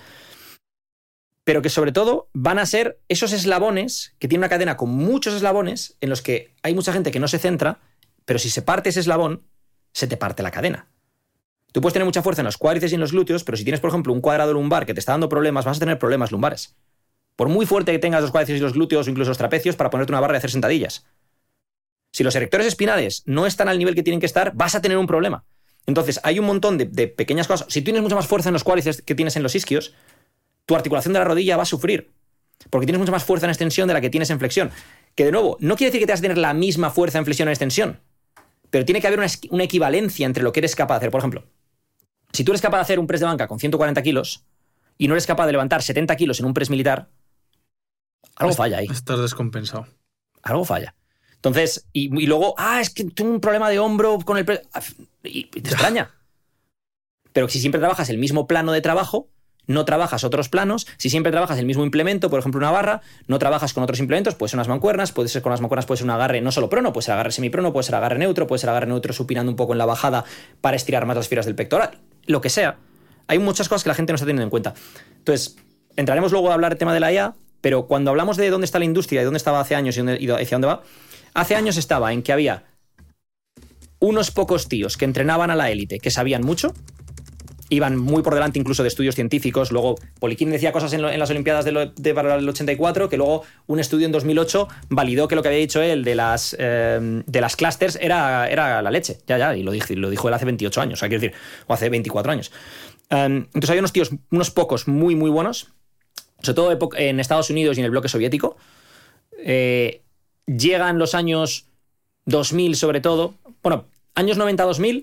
pero que sobre todo van a ser esos eslabones, que tienen una cadena con muchos eslabones, en los que hay mucha gente que no se centra, pero si se parte ese eslabón, se te parte la cadena. Tú puedes tener mucha fuerza en los cuádriceps y en los glúteos, pero si tienes, por ejemplo, un cuadrado lumbar que te está dando problemas, vas a tener problemas lumbares. Por muy fuerte que tengas los cuádriceps y los glúteos o incluso los trapecios para ponerte una barra y hacer sentadillas. Si los erectores espinales no están al nivel que tienen que estar, vas a tener un problema. Entonces, hay un montón de, de pequeñas cosas. Si tienes mucha más fuerza en los cuádriceps que tienes en los isquios, tu articulación de la rodilla va a sufrir. Porque tienes mucha más fuerza en extensión de la que tienes en flexión. Que, de nuevo, no quiere decir que te vas a tener la misma fuerza en flexión o en extensión. Pero tiene que haber una, una equivalencia entre lo que eres capaz de hacer. Por ejemplo, si tú eres capaz de hacer un press de banca con ciento cuarenta kilos y no eres capaz de levantar setenta kilos en un press militar, algo falla ahí. Estás descompensado. Algo falla. Entonces, y, y luego, ah, es que tengo un problema de hombro con el press. Y te extraña. Pero si siempre trabajas el mismo plano de trabajo, no trabajas otros planos. Si siempre trabajas el mismo implemento, por ejemplo una barra, no trabajas con otros implementos, puede ser unas mancuernas, puede ser con las mancuernas, puede ser un agarre no solo prono, puede ser agarre semiprono, puede ser agarre neutro, puede ser agarre neutro supinando un poco en la bajada para estirar más las fibras del pectoral. Lo que sea. Hay muchas cosas que la gente no está teniendo en cuenta. Entonces, entraremos luego a hablar del tema de la I A, pero cuando hablamos de dónde está la industria y dónde estaba hace años y, dónde, y hacia dónde va, hace años estaba en que había unos pocos tíos que entrenaban a la élite, que sabían mucho, iban muy por delante incluso de estudios científicos. Luego Poliquín decía cosas en, lo, en las Olimpiadas de, lo, de para el ochenta y cuatro que luego un estudio en dos mil ocho validó que lo que había dicho él de las, eh, de las clusters era, era la leche. Ya, ya, y lo, dije, lo dijo él hace veintiocho años, o sea, quiero decir, o hace veinticuatro años. Um, entonces había unos tíos, unos pocos muy, muy buenos, sobre todo en Estados Unidos y en el bloque soviético. Eh, llegan los años dos mil sobre todo, bueno, años noventa a dos mil.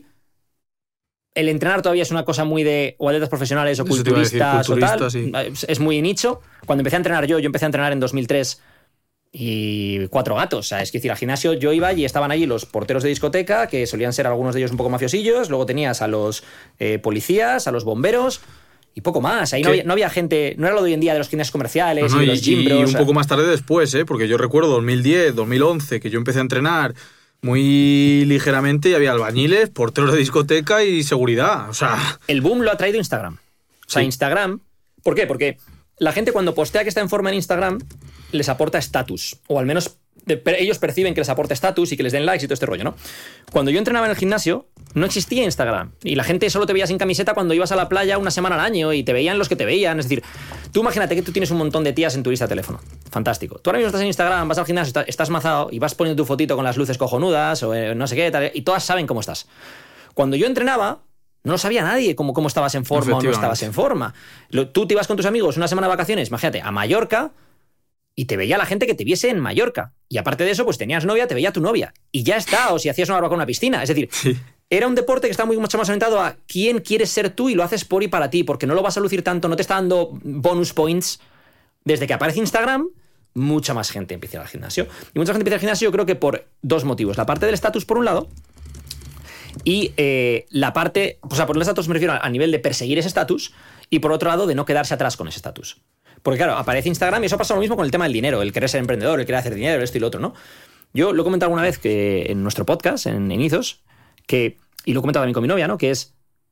El entrenar todavía es una cosa muy de o atletas profesionales o culturistas, decir, culturistas o tal. Sí. Es muy nicho. Cuando empecé a entrenar yo, yo empecé a entrenar en dos mil tres y cuatro gatos. O sea, es decir, al gimnasio yo iba y estaban allí los porteros de discoteca, que solían ser algunos de ellos un poco mafiosillos. Luego tenías a los eh, policías, a los bomberos y poco más. Ahí no había, no había gente, no era lo de hoy en día de los gimnasios comerciales no, no, y de los gym bros. Y un poco más tarde después, ¿eh? Porque yo recuerdo dos mil diez, dos mil once, que yo empecé a entrenar muy ligeramente y había albañiles, porteros de discoteca y seguridad. O sea, el boom lo ha traído Instagram. O sea, sí. Instagram. ¿Por qué? Porque la gente cuando postea que está en forma en Instagram les aporta estatus. O al menos ellos perciben que les aporta estatus y que les den likes y todo este rollo, ¿no? Cuando yo entrenaba en el gimnasio, no existía Instagram. Y la gente solo te veía sin camiseta cuando ibas a la playa una semana al año y te veían los que te veían. Es decir, tú imagínate que tú tienes un montón de tías en tu lista de teléfono. Fantástico. Tú ahora mismo estás en Instagram, vas al gimnasio, estás, estás mazado y vas poniendo tu fotito con las luces cojonudas o eh, no sé qué, tal, y todas saben cómo estás. Cuando yo entrenaba, no lo sabía nadie cómo, cómo estabas en forma o no estabas en forma. Lo, tú te ibas con tus amigos una semana de vacaciones, imagínate, a Mallorca, y te veía la gente que te viese en Mallorca. Y aparte de eso, pues tenías novia, te veía tu novia. Y ya está, o si hacías una barbacoa en una piscina. Es decir, sí. Era un deporte que está muy mucho más orientado a quién quieres ser tú y lo haces por y para ti, porque no lo vas a lucir tanto, no te está dando bonus points. Desde que aparece Instagram, mucha más gente empieza al gimnasio. Y mucha gente empieza al gimnasio yo creo que por dos motivos. La parte del estatus, por un lado, Y eh, la parte, o sea, por los datos me refiero a, a nivel de perseguir ese estatus y por otro lado de no quedarse atrás con ese estatus. Porque claro, aparece Instagram y eso pasa lo mismo con el tema del dinero, el querer ser emprendedor, el querer hacer dinero, esto y lo otro, ¿no? Yo lo he comentado alguna vez que en nuestro podcast, en, en Izos, que, y lo he comentado también con mi novia, ¿no? Que es,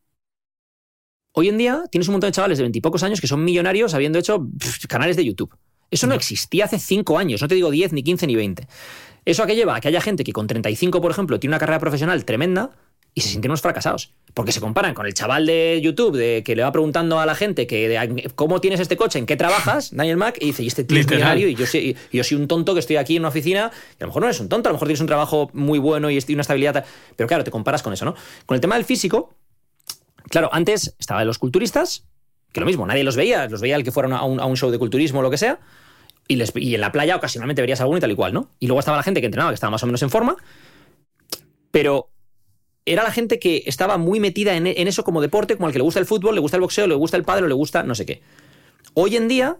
hoy en día tienes un montón de chavales de veintipocos años que son millonarios habiendo hecho pff, canales de YouTube. Eso no existía hace cinco años, no te digo diez, ni quince, ni veinte. ¿Eso a qué lleva? A que haya gente que con treinta y cinco, por ejemplo, tiene una carrera profesional tremenda y se sienten unos fracasados. Porque se comparan con el chaval de YouTube de que le va preguntando a la gente que de, cómo tienes este coche, en qué trabajas, Daniel Mac, y dice, y este tío es millonario y yo, soy, y yo soy un tonto que estoy aquí en una oficina y a lo mejor no eres un tonto, a lo mejor tienes un trabajo muy bueno y una estabilidad, pero claro, te comparas con eso, ¿no? Con el tema del físico, claro, antes estaban los culturistas, que lo mismo, nadie los veía, los veía el que fuera a un, a un show de culturismo o lo que sea, y, les, y en la playa ocasionalmente verías alguno y tal y cual, ¿no? Y luego estaba la gente que entrenaba, que estaba más o menos en forma, pero era la gente que estaba muy metida en, en eso como deporte, como al que le gusta el fútbol, le gusta el boxeo, le gusta el pádel, le gusta no sé qué. Hoy en día,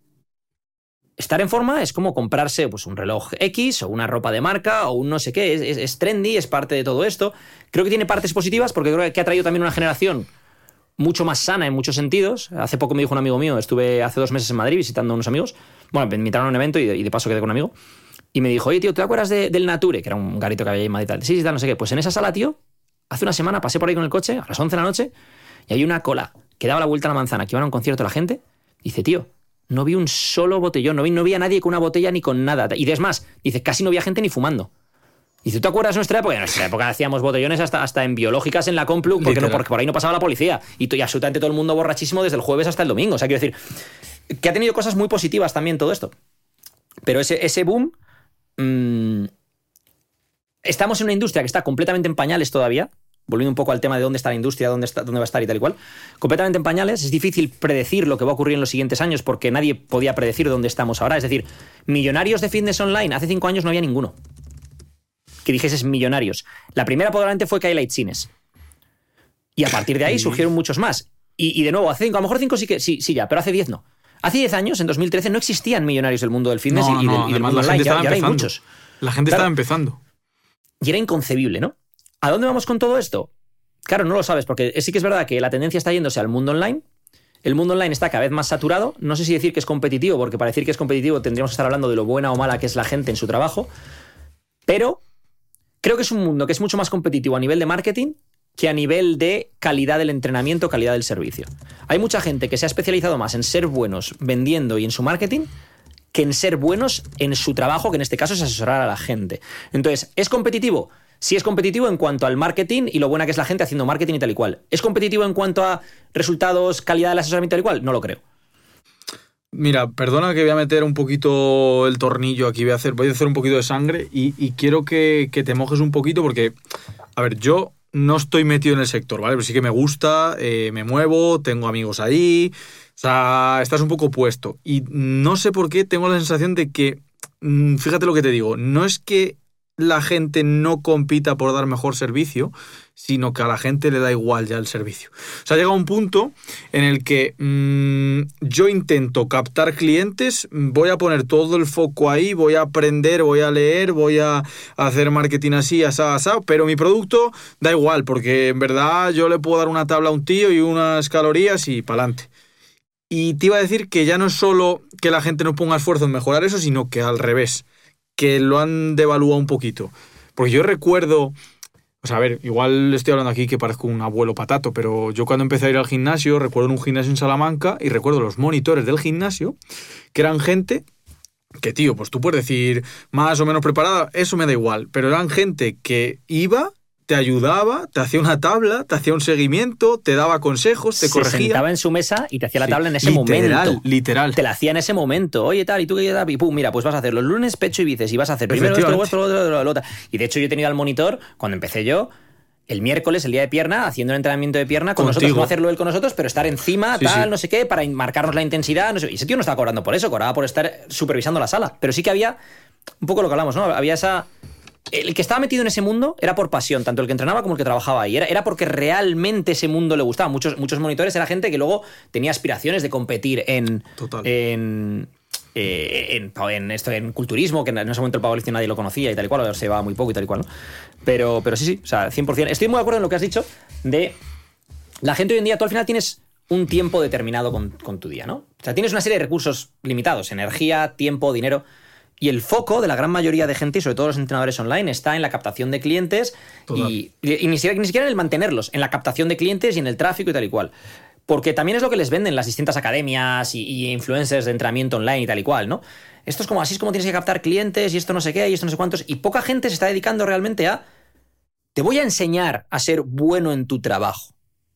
estar en forma es como comprarse pues, un reloj X o una ropa de marca o un no sé qué, es, es, es trendy, es parte de todo esto. Creo que tiene partes positivas porque creo que ha traído también una generación mucho más sana en muchos sentidos. Hace poco me dijo un amigo mío, estuve hace dos meses en Madrid visitando a unos amigos, bueno, me invitaron a un evento y de, y de paso quedé con un amigo, y me dijo, oye tío, ¿te acuerdas de, del Nature? Que era un garito que había en Madrid y tal. Sí, sí, tal, no sé qué. Pues en esa sala, tío, hace una semana pasé por ahí con el coche a las once de la noche y hay una cola que daba la vuelta a la manzana, que iba a un concierto la gente. Dice, tío, no vi un solo botellón, no vi, no vi a nadie con una botella ni con nada. Y es más, dice, casi no vi a gente ni fumando. Dice, ¿tú te acuerdas de nuestra época? En nuestra época hacíamos botellones hasta, hasta en biológicas en la Complu, porque, no, porque por ahí no pasaba la policía. Y, y absolutamente todo el mundo borrachísimo desde el jueves hasta el domingo. O sea, quiero decir, que ha tenido cosas muy positivas también todo esto. Pero ese, ese boom... Mmm, estamos en una industria que está completamente en pañales todavía, volviendo un poco al tema de dónde está la industria, dónde, está, dónde va a estar y tal y cual, completamente en pañales. Es difícil predecir lo que va a ocurrir en los siguientes años porque nadie podía predecir dónde estamos ahora. Es decir, millonarios de fitness online, hace cinco años no había ninguno que dijeses millonarios. La primera probablemente fue Kylie Cines. Y a partir de ahí surgieron muchos más. Y, y de nuevo, hace cinco, a lo mejor cinco sí que sí, sí ya, pero hace diez no. Hace diez años, en dos mil trece, no existían millonarios del mundo del fitness no, y, no, y, del, y del mundo online. Ya, ya hay muchos. La gente claro, estaba empezando. Y era inconcebible, ¿no? ¿A dónde vamos con todo esto? Claro, no lo sabes, porque sí que es verdad que la tendencia está yéndose al mundo online. El mundo online está cada vez más saturado. No sé si decir que es competitivo, porque para decir que es competitivo tendríamos que estar hablando de lo buena o mala que es la gente en su trabajo. Pero creo que es un mundo que es mucho más competitivo a nivel de marketing que a nivel de calidad del entrenamiento, calidad del servicio. Hay mucha gente que se ha especializado más en ser buenos vendiendo y en su marketing que en ser buenos en su trabajo, que en este caso es asesorar a la gente. Entonces, ¿es competitivo? Sí es competitivo en cuanto al marketing y lo buena que es la gente haciendo marketing y tal y cual. ¿Es competitivo en cuanto a resultados, calidad del asesoramiento y tal y cual? No lo creo. Mira, perdona que voy a meter un poquito el tornillo aquí, voy a hacer, voy a hacer un poquito de sangre y, y quiero que, que te mojes un poquito porque, a ver, yo no estoy metido en el sector, ¿vale? Pero sí que me gusta, eh, me muevo, tengo amigos ahí, o sea, estás un poco puesto. Y no sé por qué tengo la sensación de que, fíjate lo que te digo, no es que la gente no compita por dar mejor servicio, sino que a la gente le da igual ya el servicio. O sea, llega un punto en el que mmm, yo intento captar clientes, voy a poner todo el foco ahí, voy a aprender, voy a leer, voy a hacer marketing así, asá, asá, pero mi producto da igual, porque en verdad yo le puedo dar una tabla a un tío y unas calorías y pa'lante. Y te iba a decir que ya no es solo que la gente no ponga esfuerzo en mejorar eso, sino que al revés, que lo han devaluado un poquito. Porque yo recuerdo, o sea, a ver, igual estoy hablando aquí que parezco un abuelo patato, pero yo cuando empecé a ir al gimnasio, recuerdo en un gimnasio en Salamanca y recuerdo los monitores del gimnasio, que eran gente que, tío, pues tú puedes decir más o menos preparada, eso me da igual, pero eran gente que iba, te ayudaba, te hacía una tabla, te hacía un seguimiento, te daba consejos, te se corregía. Se sentaba en su mesa y te hacía la tabla sí, en ese literal, momento. Literal, Te la hacía en ese momento. Oye, tal, y tú qué tal, y pum, mira, pues vas a hacer los lunes pecho y bíceps y vas a hacer primero esto, luego esto, luego esto, luego lo otro. Y de hecho yo he tenido al monitor, cuando empecé yo, el miércoles, el día de pierna, haciendo un entrenamiento de pierna con Contigo. nosotros, no hacerlo él con nosotros, pero estar encima, sí, tal, sí. no sé qué, para marcarnos la intensidad, no sé. Y ese tío no estaba cobrando por eso, cobraba por estar supervisando la sala. Pero sí que había un poco lo que hablamos, ¿no? Había esa... El que estaba metido en ese mundo era por pasión, tanto el que entrenaba como el que trabajaba ahí. Era, era porque realmente ese mundo le gustaba. Muchos, muchos monitores era gente que luego tenía aspiraciones de competir en, en, eh, en, en esto, en culturismo, que en ese momento el powerlifting nadie lo conocía y tal y cual, ahora se llevaba muy poco y tal y cual, ¿no? Pero, pero sí, sí, o sea, cien por ciento. Estoy muy de acuerdo en lo que has dicho de la gente hoy en día. Tú al final tienes un tiempo determinado con, con tu día, ¿no? O sea, tienes una serie de recursos limitados, energía, tiempo, dinero. Y el foco de la gran mayoría de gente, y sobre todo los entrenadores online, está en la captación de clientes y, y, y ni, siquiera, ni siquiera en el mantenerlos, en la captación de clientes y en el tráfico y tal y cual. Porque también es lo que les venden las distintas academias y, y influencers de entrenamiento online y tal y cual, ¿no? Esto es como así es como tienes que captar clientes y esto no sé qué y esto no sé cuántos. Y poca gente se está dedicando realmente a te voy a enseñar a ser bueno en tu trabajo.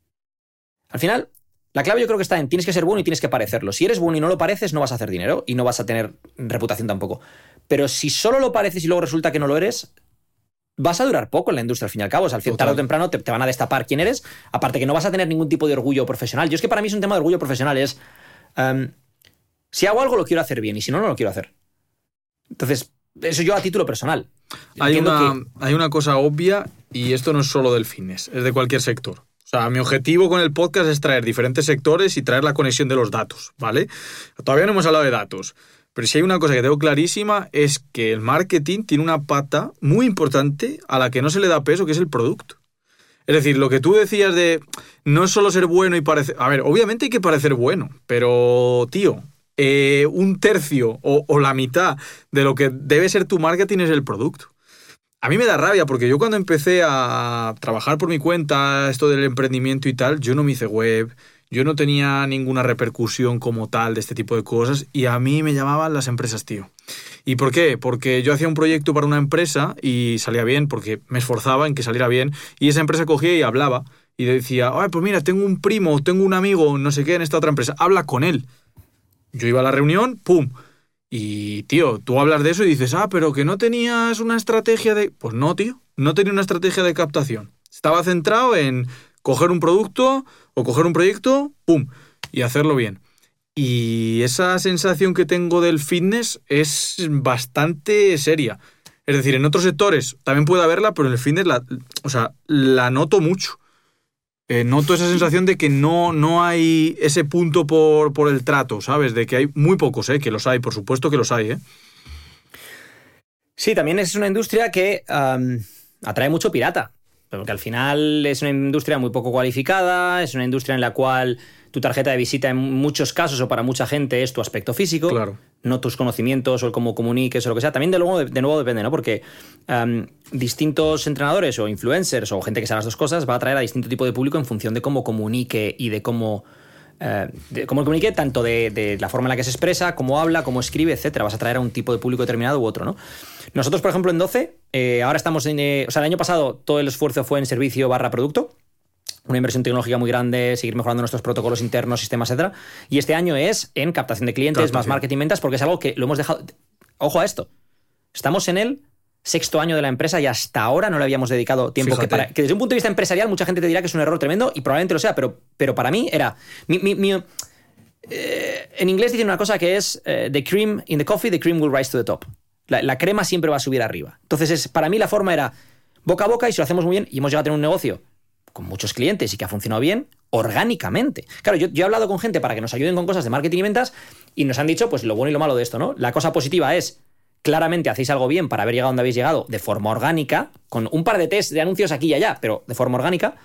Al final, la clave yo creo que está en tienes que ser bueno y tienes que parecerlo. Si eres bueno y no lo pareces, no vas a hacer dinero y no vas a tener reputación tampoco. Pero si solo lo pareces y luego resulta que no lo eres, vas a durar poco en la industria al fin y al cabo. O sea, al fin, tarde o temprano te, te van a destapar quién eres. Aparte que no vas a tener ningún tipo de orgullo profesional. Yo es que para mí es un tema de orgullo profesional. Es, um, si hago algo lo quiero hacer bien y si no, no lo quiero hacer. Entonces, eso yo a título personal. Hay una, que... hay una cosa obvia y esto no es solo del fitness, es de cualquier sector. O sea, mi objetivo con el podcast es traer diferentes sectores y traer la conexión de los datos, ¿vale? Todavía no hemos hablado de datos, pero si hay una cosa que tengo clarísima es que el marketing tiene una pata muy importante a la que no se le da peso, que es el producto. Es decir, lo que tú decías de no es solo ser bueno y parecer... A ver, obviamente hay que parecer bueno, pero, tío, eh, un tercio o, o la mitad de lo que debe ser tu marketing es el producto. A mí me da rabia porque yo cuando empecé a trabajar por mi cuenta, esto del emprendimiento y tal, yo no me hice web, yo no tenía ninguna repercusión como tal de este tipo de cosas y a mí me llamaban las empresas, tío. ¿Y por qué? Porque yo hacía un proyecto para una empresa y salía bien porque me esforzaba en que saliera bien y esa empresa cogía y hablaba y decía, ay, pues mira, tengo un primo, tengo un amigo, no sé qué, en esta otra empresa, habla con él. Yo iba a la reunión, ¡pum! Y, tío, tú hablas de eso y dices, ah, pero que no tenías una estrategia de... Pues no, tío, no tenía una estrategia de captación. Estaba centrado en coger un producto o coger un proyecto, ¡pum!, y hacerlo bien. Y esa sensación que tengo del fitness es bastante seria. Es decir, en otros sectores también puede haberla, pero en el fitness la, o sea, la noto mucho. Eh, noto esa sensación de que no, no hay ese punto por, por el trato, ¿sabes? De que hay muy pocos, ¿eh? Que los hay, por supuesto que los hay, ¿eh? Sí, también es una industria que um, atrae mucho pirata, porque al final es una industria muy poco cualificada, es una industria en la cual tu tarjeta de visita en muchos casos o para mucha gente es tu aspecto físico, claro, no tus conocimientos o el cómo comuniques o lo que sea. También de nuevo, de nuevo depende, ¿no? Porque um, distintos entrenadores o influencers o gente que sabe las dos cosas va a atraer a distinto tipo de público en función de cómo comunique y de cómo... Uh, de cómo comunique, tanto de, de la forma en la que se expresa, cómo habla, cómo escribe, etcétera. Vas a atraer a un tipo de público determinado u otro, ¿no? Nosotros, por ejemplo, en doce, eh, ahora estamos en... Eh, o sea, el año pasado todo el esfuerzo fue en servicio barra producto, una inversión tecnológica muy grande, seguir mejorando nuestros protocolos internos, sistemas, etcétera. Y este año es en captación de clientes, captación, más marketing, ventas, porque es algo que lo hemos dejado... Ojo a esto. Estamos en el sexto año de la empresa y hasta ahora no le habíamos dedicado tiempo. Que, para, que desde un punto de vista empresarial mucha gente te dirá que es un error tremendo y probablemente lo sea, pero, pero para mí era... Mi, mi, mi, eh, en inglés dicen una cosa que es uh, the cream in the coffee, the cream will rise to the top. La, la crema siempre va a subir arriba. Entonces, es, para mí la forma era boca a boca y si lo hacemos muy bien y hemos llegado a tener un negocio con muchos clientes y que ha funcionado bien, orgánicamente. Claro, yo, yo he hablado con gente para que nos ayuden con cosas de marketing y ventas y nos han dicho pues lo bueno y lo malo de esto, ¿no? La cosa positiva es... Claramente hacéis algo bien para haber llegado donde habéis llegado de forma orgánica, con un par de test de anuncios aquí y allá, pero de forma orgánica.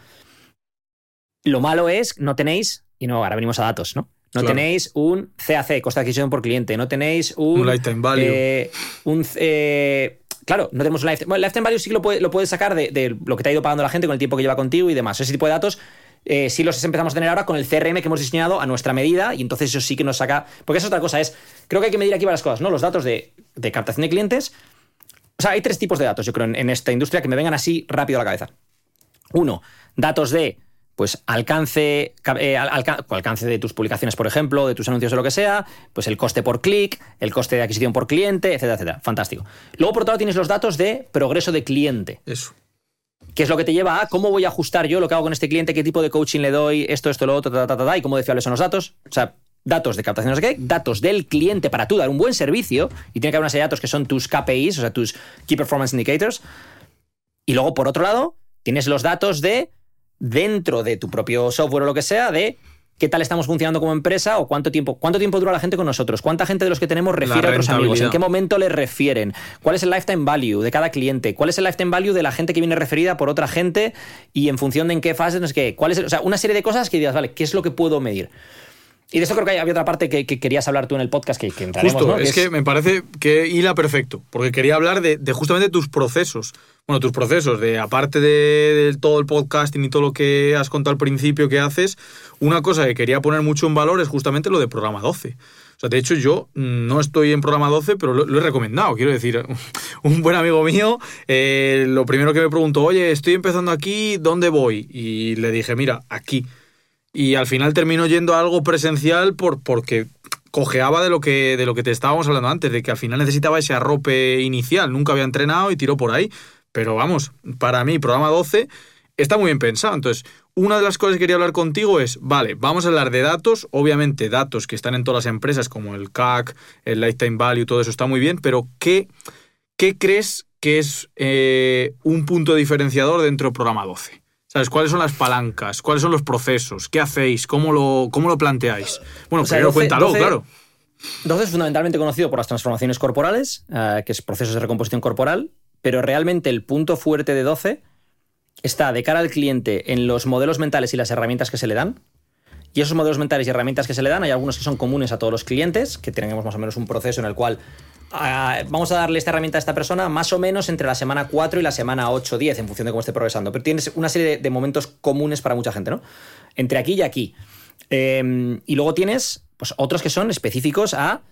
Lo malo es, no tenéis, y no, ahora venimos a datos, ¿no? No claro. tenéis un C A C, coste de adquisición por cliente, no tenéis un... Un lifetime value. Eh, un, eh, claro, no tenemos un lifetime... Bueno, el lifetime value sí que lo, puede, lo puedes sacar de, de lo que te ha ido pagando la gente con el tiempo que lleva contigo y demás. Ese tipo de datos... Eh, sí los empezamos a tener ahora con el C R M que hemos diseñado a nuestra medida y entonces eso sí que nos saca... Porque esa es otra cosa, es... Creo que hay que medir aquí varias cosas, ¿no? Los datos de, de captación de clientes. O sea, hay tres tipos de datos, yo creo, en, en esta industria que me vengan así rápido a la cabeza. Uno, datos de pues alcance, eh, alca- alcance de tus publicaciones, por ejemplo, de tus anuncios o lo que sea, pues el coste por clic, el coste de adquisición por cliente, etcétera, etcétera. Fantástico. Luego, por otro lado, tienes los datos de progreso de cliente. Eso. Que es lo que te lleva a cómo voy a ajustar yo lo que hago con este cliente, qué tipo de coaching le doy, esto, esto, lo otro, ta, ta, ta, ta, y cómo de fiables son los datos. O sea, datos de captación, no sé qué, datos del cliente para tú dar un buen servicio, y tiene que haber una serie de datos que son tus K P Is, o sea, tus Key Performance Indicators. Y luego, por otro lado, tienes los datos de, dentro de tu propio software o lo que sea, de qué tal estamos funcionando como empresa o cuánto tiempo, cuánto tiempo dura la gente con nosotros, cuánta gente de los que tenemos refiere a otros amigos, en qué momento les refieren, cuál es el lifetime value de cada cliente, cuál es el lifetime value de la gente que viene referida por otra gente y en función de en qué fase, no sé qué, cuál es el, o sea, una serie de cosas que digas, vale, ¿qué es lo que puedo medir? Y de eso creo que había otra parte que, que querías hablar tú en el podcast que, que entraremos, Justo, ¿no? es que, es que me parece que hila perfecto, porque quería hablar de, de justamente tus procesos. Bueno, tus procesos, de aparte de, de todo el podcasting y todo lo que has contado al principio que haces, una cosa que quería poner mucho en valor es justamente lo de Programa doce. O sea, de hecho, yo no estoy en Programa doce, pero lo, lo he recomendado. Quiero decir, un buen amigo mío, eh, lo primero que me preguntó, oye, estoy empezando aquí, ¿dónde voy? Y le dije, mira, aquí. Y al final terminó yendo a algo presencial por, porque cojeaba de lo que de lo que te estábamos hablando antes, de que al final necesitaba ese arrope inicial, nunca había entrenado y tiró por ahí. Pero vamos, para mí, Programa doce está muy bien pensado. Entonces, una de las cosas que quería hablar contigo es, vale, vamos a hablar de datos, obviamente datos que están en todas las empresas, como el C A C, el Lifetime Value, todo eso está muy bien, pero ¿qué, qué crees que es eh, un punto diferenciador dentro del Programa doce? ¿Sabes? ¿Cuáles son las palancas? ¿Cuáles son los procesos? ¿Qué hacéis? ¿Cómo lo, cómo lo planteáis? Bueno, o sea, primero doce, cuéntalo, doce, claro. doce es fundamentalmente conocido por las transformaciones corporales, uh, que es procesos de recomposición corporal, pero realmente el punto fuerte de doce está de cara al cliente en los modelos mentales y las herramientas que se le dan. Y esos modelos mentales y herramientas que se le dan, hay algunos que son comunes a todos los clientes, que tenemos más o menos un proceso en el cual uh, vamos a darle esta herramienta a esta persona más o menos entre la semana cuatro y la semana ocho diez, en función de cómo esté progresando. Pero tienes una serie de, de momentos comunes para mucha gente, ¿no? Entre aquí y aquí. Eh, y luego tienes pues, otros que son específicos a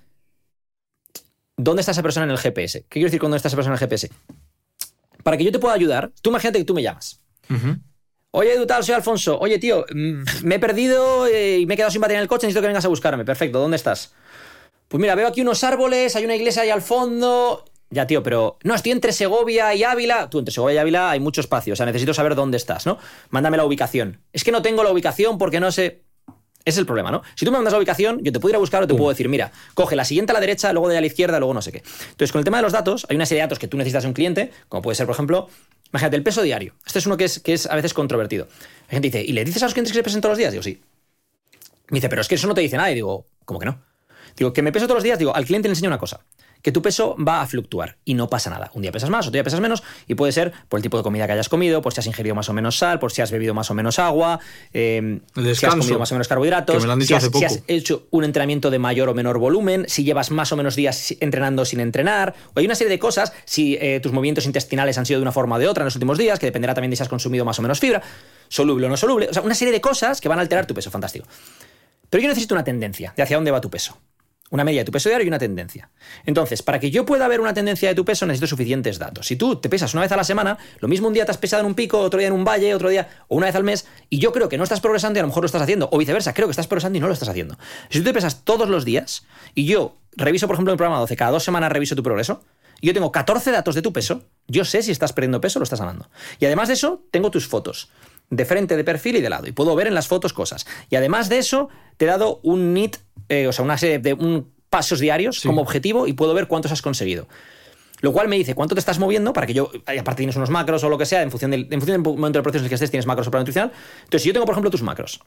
dónde está esa persona en el G P S. ¿Qué quiero decir con dónde está esa persona en el G P S? Para que yo te pueda ayudar, tú imagínate que tú me llamas. Uh-huh. Oye, Edu, tal, soy Alfonso. Oye, tío, me he perdido y me he quedado sin batería en el coche, necesito que vengas a buscarme. Perfecto, ¿dónde estás? Pues mira, veo aquí unos árboles, hay una iglesia ahí al fondo. Ya, tío, pero no, estoy entre Segovia y Ávila. Tú, entre Segovia y Ávila hay mucho espacio, o sea, necesito saber dónde estás, ¿no? Mándame la ubicación. Es que no tengo la ubicación porque no sé... Ese es el problema, ¿no? Si tú me mandas la ubicación, yo te puedo ir a buscar o te uh. puedo decir, mira, coge la siguiente a la derecha, luego de a la izquierda, luego no sé qué. Entonces, con el tema de los datos, hay una serie de datos que tú necesitas de un cliente, como puede ser, por ejemplo, imagínate, el peso diario. Este es uno que es, que es a veces controvertido. La gente dice, ¿y le dices a los clientes que se pesen todos los días? Digo, sí. Me dice, pero es que eso no te dice nada. Y digo, ¿cómo que no? Digo, que me peso todos los días. Digo, al cliente le enseño una cosa, que tu peso va a fluctuar y no pasa nada. Un día pesas más, otro día pesas menos y puede ser por el tipo de comida que hayas comido, por si has ingerido más o menos sal, por si has bebido más o menos agua, eh, si has comido más o menos carbohidratos, si has, si has hecho un entrenamiento de mayor o menor volumen, si llevas más o menos días entrenando sin entrenar. O hay una serie de cosas, si eh, tus movimientos intestinales han sido de una forma o de otra en los últimos días, que dependerá también de si has consumido más o menos fibra, soluble o no soluble. O sea, una serie de cosas que van a alterar tu peso. Fantástico. Pero yo necesito una tendencia de hacia dónde va tu peso. Una media de tu peso diario y una tendencia. Entonces, para que yo pueda ver una tendencia de tu peso, necesito suficientes datos. Si tú te pesas una vez a la semana, lo mismo un día te has pesado en un pico, otro día en un valle, otro día o una vez al mes, y yo creo que no estás progresando y a lo mejor lo estás haciendo, o viceversa, creo que estás progresando y no lo estás haciendo. Si tú te pesas todos los días, y yo reviso, por ejemplo, en el programa doce, cada dos semanas reviso tu progreso, y yo tengo catorce datos de tu peso, yo sé si estás perdiendo peso o lo estás ganando. Y además de eso, tengo tus fotos. De frente, de perfil y de lado. Y puedo ver en las fotos cosas. Y además de eso, te he dado un N I T, eh, o sea, una serie de un pasos diarios sí. como objetivo y puedo ver cuántos has conseguido. Lo cual me dice cuánto te estás moviendo para que yo, aparte tienes unos macros o lo que sea, en función del, en función del momento del proceso en el que estés, tienes macros o plan nutricional. Entonces, si yo tengo, por ejemplo, tus macros,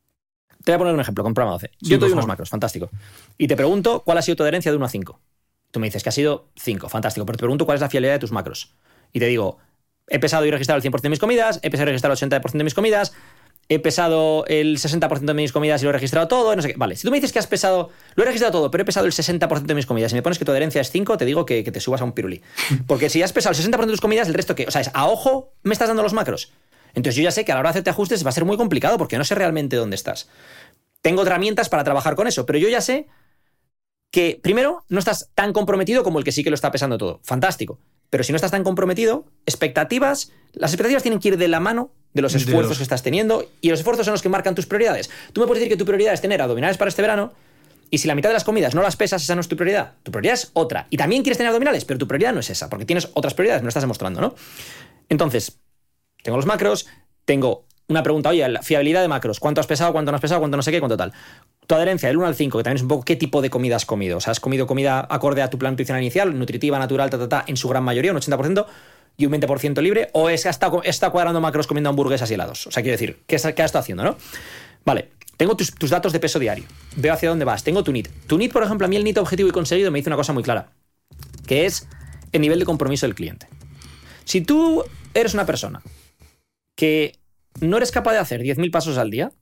te voy a poner un ejemplo con programa doce. Sí, yo te doy unos macros, fantástico. Y te pregunto cuál ha sido tu adherencia de uno a cinco. Tú me dices que ha sido cinco, fantástico. Pero te pregunto cuál es la fiabilidad de tus macros. Y te digo, he pesado y registrado el cien por ciento de mis comidas, he pesado y registrado el ochenta por ciento de mis comidas, he pesado el sesenta por ciento de mis comidas y lo he registrado todo, no sé qué. Vale, si tú me dices que has pesado, lo he registrado todo, pero he pesado el sesenta por ciento de mis comidas y me pones que tu adherencia es cinco, te digo que, que te subas a un pirulí. Porque si has pesado el sesenta por ciento de tus comidas, el resto que, o sea, es a ojo me estás dando los macros. Entonces yo ya sé que a la hora de hacerte ajustes va a ser muy complicado porque no sé realmente dónde estás. Tengo herramientas para trabajar con eso, pero yo ya sé que, primero, no estás tan comprometido como el que sí que lo está pesando todo. Fantástico. Pero si no estás tan comprometido, expectativas, las expectativas tienen que ir de la mano de los esfuerzos Dios. que estás teniendo, y los esfuerzos son los que marcan tus prioridades. Tú me puedes decir que tu prioridad es tener abdominales para este verano, y si la mitad de las comidas no las pesas, esa no es tu prioridad. Tu prioridad es otra. Y también quieres tener abdominales, pero tu prioridad no es esa, porque tienes otras prioridades, me lo estás demostrando, ¿no? Entonces, tengo los macros, tengo una pregunta, oye, la fiabilidad de macros, ¿cuánto has pesado, cuánto no has pesado, cuánto no sé qué, cuánto tal? Tu adherencia del uno al cinco, que también es un poco qué tipo de comida has comido. O sea, has comido comida acorde a tu plan nutricional inicial, nutritiva, natural, ta, ta, ta, en su gran mayoría, un ochenta por ciento, y un veinte por ciento libre, o es que está, está cuadrando macros comiendo hamburguesas y helados. O sea, quiero decir, ¿qué, qué has estado haciendo, no? Vale, tengo tus, tus datos de peso diario. Veo hacia dónde vas. Tengo tu N I T. Tu N I T, por ejemplo, a mí el N I T objetivo y conseguido me dice una cosa muy clara, que es el nivel de compromiso del cliente. Si tú eres una persona que no eres capaz de hacer diez mil pasos al día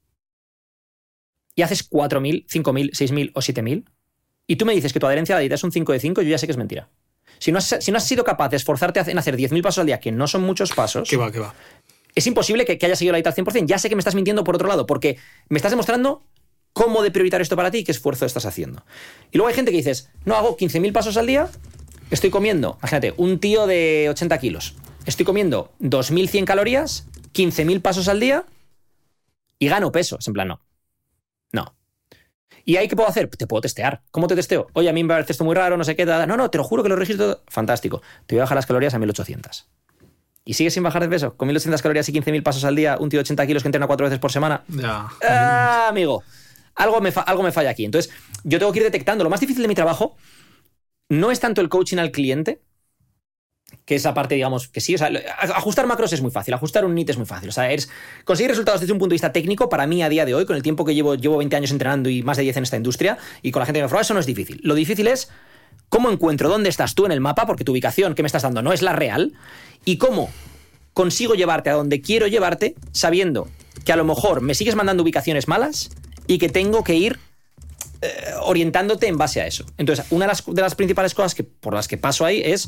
y haces cuatro mil, cinco mil, seis mil o siete mil, y tú me dices que tu adherencia a la dieta es un cinco de cinco, yo ya sé que es mentira. Si no has, si no has sido capaz de esforzarte en hacer diez mil pasos al día, que no son muchos pasos... ¿Qué va, qué va? Es imposible que, que hayas seguido la dieta al cien por ciento. Ya sé que me estás mintiendo por otro lado, porque me estás demostrando cómo de prioritar esto para ti y qué esfuerzo estás haciendo. Y luego hay gente que dices, no, hago quince mil pasos al día, estoy comiendo, imagínate, un tío de ochenta kilos, estoy comiendo dos mil cien calorías, quince mil pasos al día y gano peso. Es en plan, no. No. ¿Y ahí qué puedo hacer? Te puedo testear. ¿Cómo te testeo? Oye, a mí me parece esto muy raro, no sé qué. Da, da. No, no, te lo juro que lo registro. Fantástico. Te voy a bajar las calorías a mil ochocientas. ¿Y sigues sin bajar de peso? Con mil ochocientas calorías y quince mil pasos al día, un tío de ochenta kilos que entrena cuatro veces por semana. Ya. Ah, amigo. Algo me, fa- algo me falla aquí. Entonces, yo tengo que ir detectando. Lo más difícil de mi trabajo no es tanto el coaching al cliente, que esa parte, digamos, que sí, o sea, ajustar macros es muy fácil, ajustar un N I T es muy fácil, o sea, es conseguir resultados desde un punto de vista técnico, para mí a día de hoy, con el tiempo que llevo, llevo veinte años entrenando y más de diez en esta industria, y con la gente que me prueba, eso no es difícil. Lo difícil es cómo encuentro dónde estás tú en el mapa, porque tu ubicación que me estás dando no es la real, y cómo consigo llevarte a donde quiero llevarte, sabiendo que a lo mejor me sigues mandando ubicaciones malas y que tengo que ir eh, orientándote en base a eso. Entonces, una de las, de las principales cosas que, por las que paso ahí es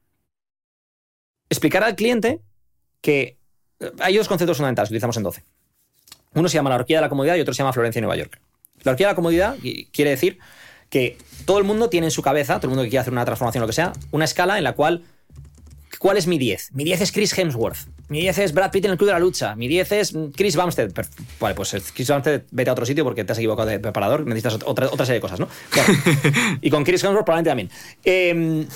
explicar al cliente que hay dos conceptos fundamentales que utilizamos en doce. Uno se llama la horquilla de la comodidad y otro se llama Florencia y Nueva York. La horquilla de la comodidad quiere decir que todo el mundo tiene en su cabeza, todo el mundo que quiere hacer una transformación o lo que sea, una escala en la cual, ¿cuál es mi diez? Mi diez es Chris Hemsworth. Mi diez es Brad Pitt en el Club de la Lucha. Mi diez es Chris Bumstead. Vale, pues Chris Bumstead, vete a otro sitio porque te has equivocado de preparador. Necesitas otra, otra serie de cosas, ¿no? Bueno, y con Chris Hemsworth probablemente también. Eh...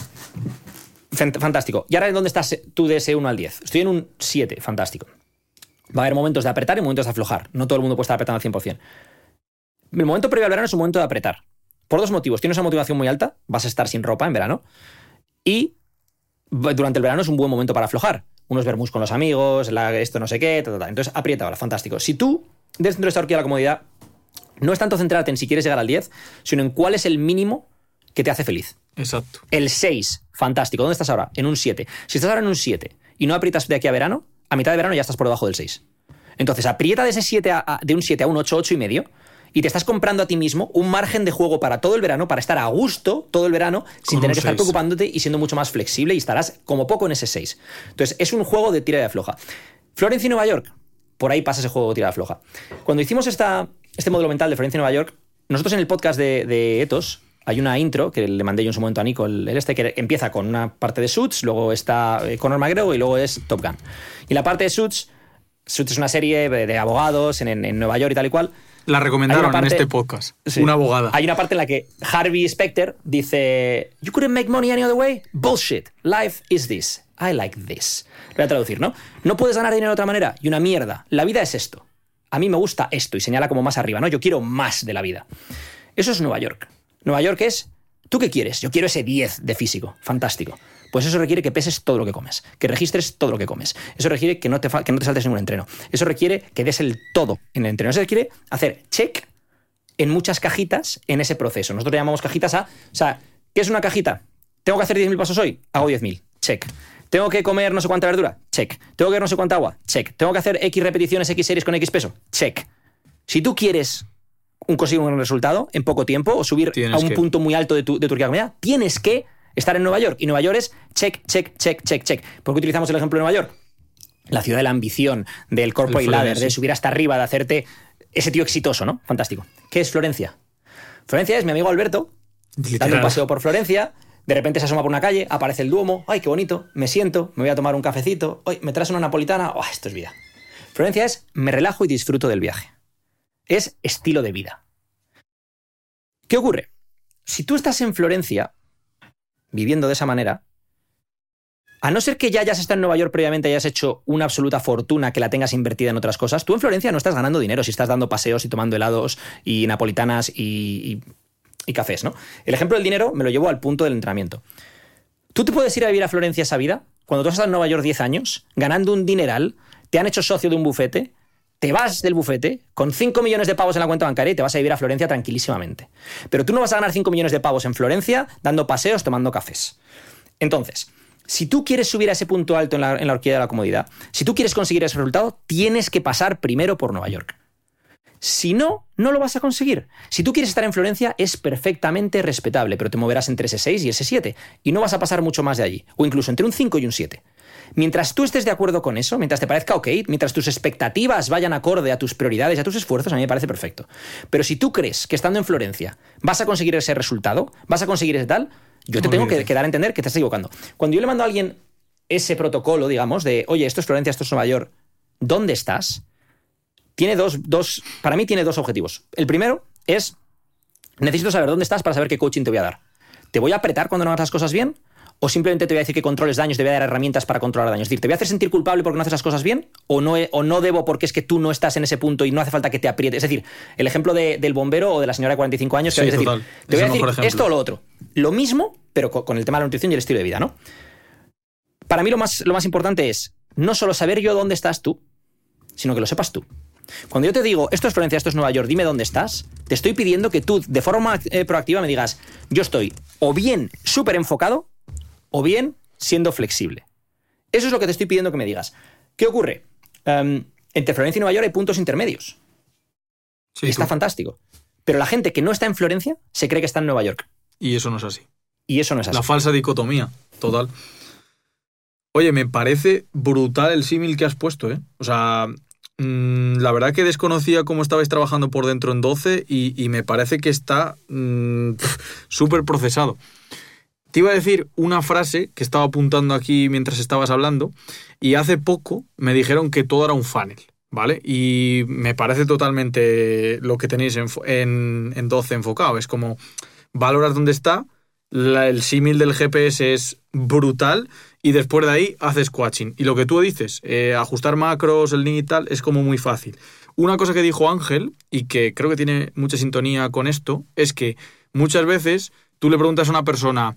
Fantástico. ¿Y ahora en dónde estás tú de ese uno al diez? Estoy en un siete. Fantástico. Va a haber momentos de apretar y momentos de aflojar. No todo el mundo puede estar apretando al cien por ciento. El momento previo al verano es un momento de apretar. Por dos motivos. Tienes una motivación muy alta, vas a estar sin ropa en verano, y durante el verano es un buen momento para aflojar. Unos vermús con los amigos, la, esto no sé qué, ta, ta, ta. Entonces aprieta ahora. Fantástico. Si tú, dentro de esta horquilla de la comodidad, no es tanto centrarte en si quieres llegar al diez, sino en cuál es el mínimo que te hace feliz. Exacto. El seis, fantástico. ¿Dónde estás ahora? En un siete. Si estás ahora en un siete y no aprietas de aquí a verano, a mitad de verano ya estás por debajo del seis. Entonces aprieta de ese siete a, a, de un siete a un ocho, ocho y medio, y te estás comprando a ti mismo un margen de juego para todo el verano, para estar a gusto todo el verano, sin Con tener que seis. estar preocupándote y siendo mucho más flexible, y estarás como poco en ese seis. Entonces es un juego de tira y afloja. Florencia y Nueva York, por ahí pasa ese juego de tira y afloja. Cuando hicimos esta, este módulo mental de Florencia y Nueva York, nosotros en el podcast de, de Ethos hay una intro que le mandé yo en su momento a Nico, el, el este, que empieza con una parte de Suits, luego está Conor McGregor y luego es Top Gun. Y la parte de Suits, Suits es una serie de abogados en, en Nueva York y tal y cual. La recomendaron parte, en este podcast. Sí, una abogada. Hay una parte en la que Harvey Specter dice: You couldn't make money any other way? Bullshit. Life is this. I like this. Lo voy a traducir, ¿no? No puedes ganar dinero de otra manera. Y una mierda. La vida es esto. A mí me gusta esto. Y señala como más arriba, ¿no? Yo quiero más de la vida. Eso es Nueva York. Nueva York es, ¿tú qué quieres? Yo quiero ese diez de físico. Fantástico. Pues eso requiere que peses todo lo que comes, que registres todo lo que comes. Eso requiere que no te, que no te saltes ningún entreno. Eso requiere que des el todo en el entreno. Eso requiere hacer check en muchas cajitas en ese proceso. Nosotros le llamamos cajitas a... O sea, ¿qué es una cajita? ¿Tengo que hacer diez mil pasos hoy? Hago diez mil. Check. ¿Tengo que comer no sé cuánta verdura? Check. ¿Tengo que beber no sé cuánta agua? Check. ¿Tengo que hacer X repeticiones, X series con X peso? Check. Si tú quieres un conseguir un resultado en poco tiempo o subir tienes a un que... punto muy alto de tu, de tu comida, tienes que estar en Nueva York. Y Nueva York es check, check, check, check, check. ¿Por qué utilizamos el ejemplo de Nueva York? La ciudad de la ambición, del corporate ladder, sí. De subir hasta arriba, de hacerte ese tío exitoso, ¿no? Fantástico. ¿Qué es Florencia? Florencia es mi amigo Alberto, literal, dando un paseo por Florencia. De repente se asoma por una calle, aparece el Duomo. ¡Ay, qué bonito! Me siento, me voy a tomar un cafecito. ¡Ay, me traes una napolitana! ¡Oh, esto es vida! Florencia es me relajo y disfruto del viaje. Es estilo de vida. ¿Qué ocurre? Si tú estás en Florencia viviendo de esa manera, a no ser que ya hayas estado en Nueva York previamente y hayas hecho una absoluta fortuna que la tengas invertida en otras cosas, tú en Florencia no estás ganando dinero si estás dando paseos y tomando helados y napolitanas y, y, y cafés, ¿no? El ejemplo del dinero me lo llevo al punto del entrenamiento. ¿Tú te puedes ir a vivir a Florencia esa vida? Cuando tú has estado en Nueva York diez años, ganando un dineral, te han hecho socio de un bufete, te vas del bufete con cinco millones de pavos en la cuenta bancaria y te vas a vivir a Florencia tranquilísimamente. Pero tú no vas a ganar cinco millones de pavos en Florencia dando paseos, tomando cafés. Entonces, si tú quieres subir a ese punto alto en la, en la horquilla de la comodidad, si tú quieres conseguir ese resultado, tienes que pasar primero por Nueva York. Si no, no lo vas a conseguir. Si tú quieres estar en Florencia, es perfectamente respetable, pero te moverás entre ese seis y ese siete, y no vas a pasar mucho más de allí, o incluso entre un cinco y un siete. Mientras tú estés de acuerdo con eso, mientras te parezca ok, mientras tus expectativas vayan acorde a tus prioridades y a tus esfuerzos, a mí me parece perfecto. Pero si tú crees que estando en Florencia vas a conseguir ese resultado, vas a conseguir ese tal, yo te tengo que, que dar a entender que te estás equivocando. Cuando yo le mando a alguien ese protocolo, digamos, de, oye, esto es Florencia, esto es Nueva York, ¿dónde estás? Tiene dos, dos, para mí tiene dos objetivos. El primero es, necesito saber dónde estás para saber qué coaching te voy a dar. ¿Te voy a apretar cuando no hagas las cosas bien? ¿O simplemente te voy a decir que controles daños, te voy a dar herramientas para controlar daños? Es decir, ¿te voy a hacer sentir culpable porque no haces las cosas bien? ¿O no, o no debo porque es que tú no estás en ese punto y no hace falta que te aprietes? Es decir, el ejemplo de, del bombero o de la señora de cuarenta y cinco años, que sí, es decir, total. te voy a decir ejemplo. esto o lo otro. Lo mismo, pero con, con el tema de la nutrición y el estilo de vida, ¿no? Para mí lo más, lo más importante es no solo saber yo dónde estás tú, sino que lo sepas tú. Cuando yo te digo, esto es Florencia, esto es Nueva York, dime dónde estás, te estoy pidiendo que tú, de forma eh, proactiva, me digas, yo estoy o bien súper enfocado o bien siendo flexible. Eso es lo que te estoy pidiendo que me digas. ¿Qué ocurre? Um, entre Florencia y Nueva York hay puntos intermedios. Sí, y está tú. Fantástico. Pero la gente que no está en Florencia se cree que está en Nueva York. Y eso no es así. Y eso no es así. La falsa dicotomía, total. Oye, me parece brutal el símil que has puesto, ¿eh? O sea... La verdad que desconocía cómo estabais trabajando por dentro en doce y, y me parece que está mmm, súper procesado. Te iba a decir una frase que estaba apuntando aquí mientras estabas hablando y hace poco me dijeron que todo era un funnel, ¿vale? Y me parece totalmente lo que tenéis en, en, en doce enfocado. Es como valorar dónde está, la, el símil del G P S es brutal y después de ahí haces coaching. Y lo que tú dices, eh, ajustar macros, el link y tal, es como muy fácil. Una cosa que dijo Ángel, y que creo que tiene mucha sintonía con esto, es que muchas veces tú le preguntas a una persona,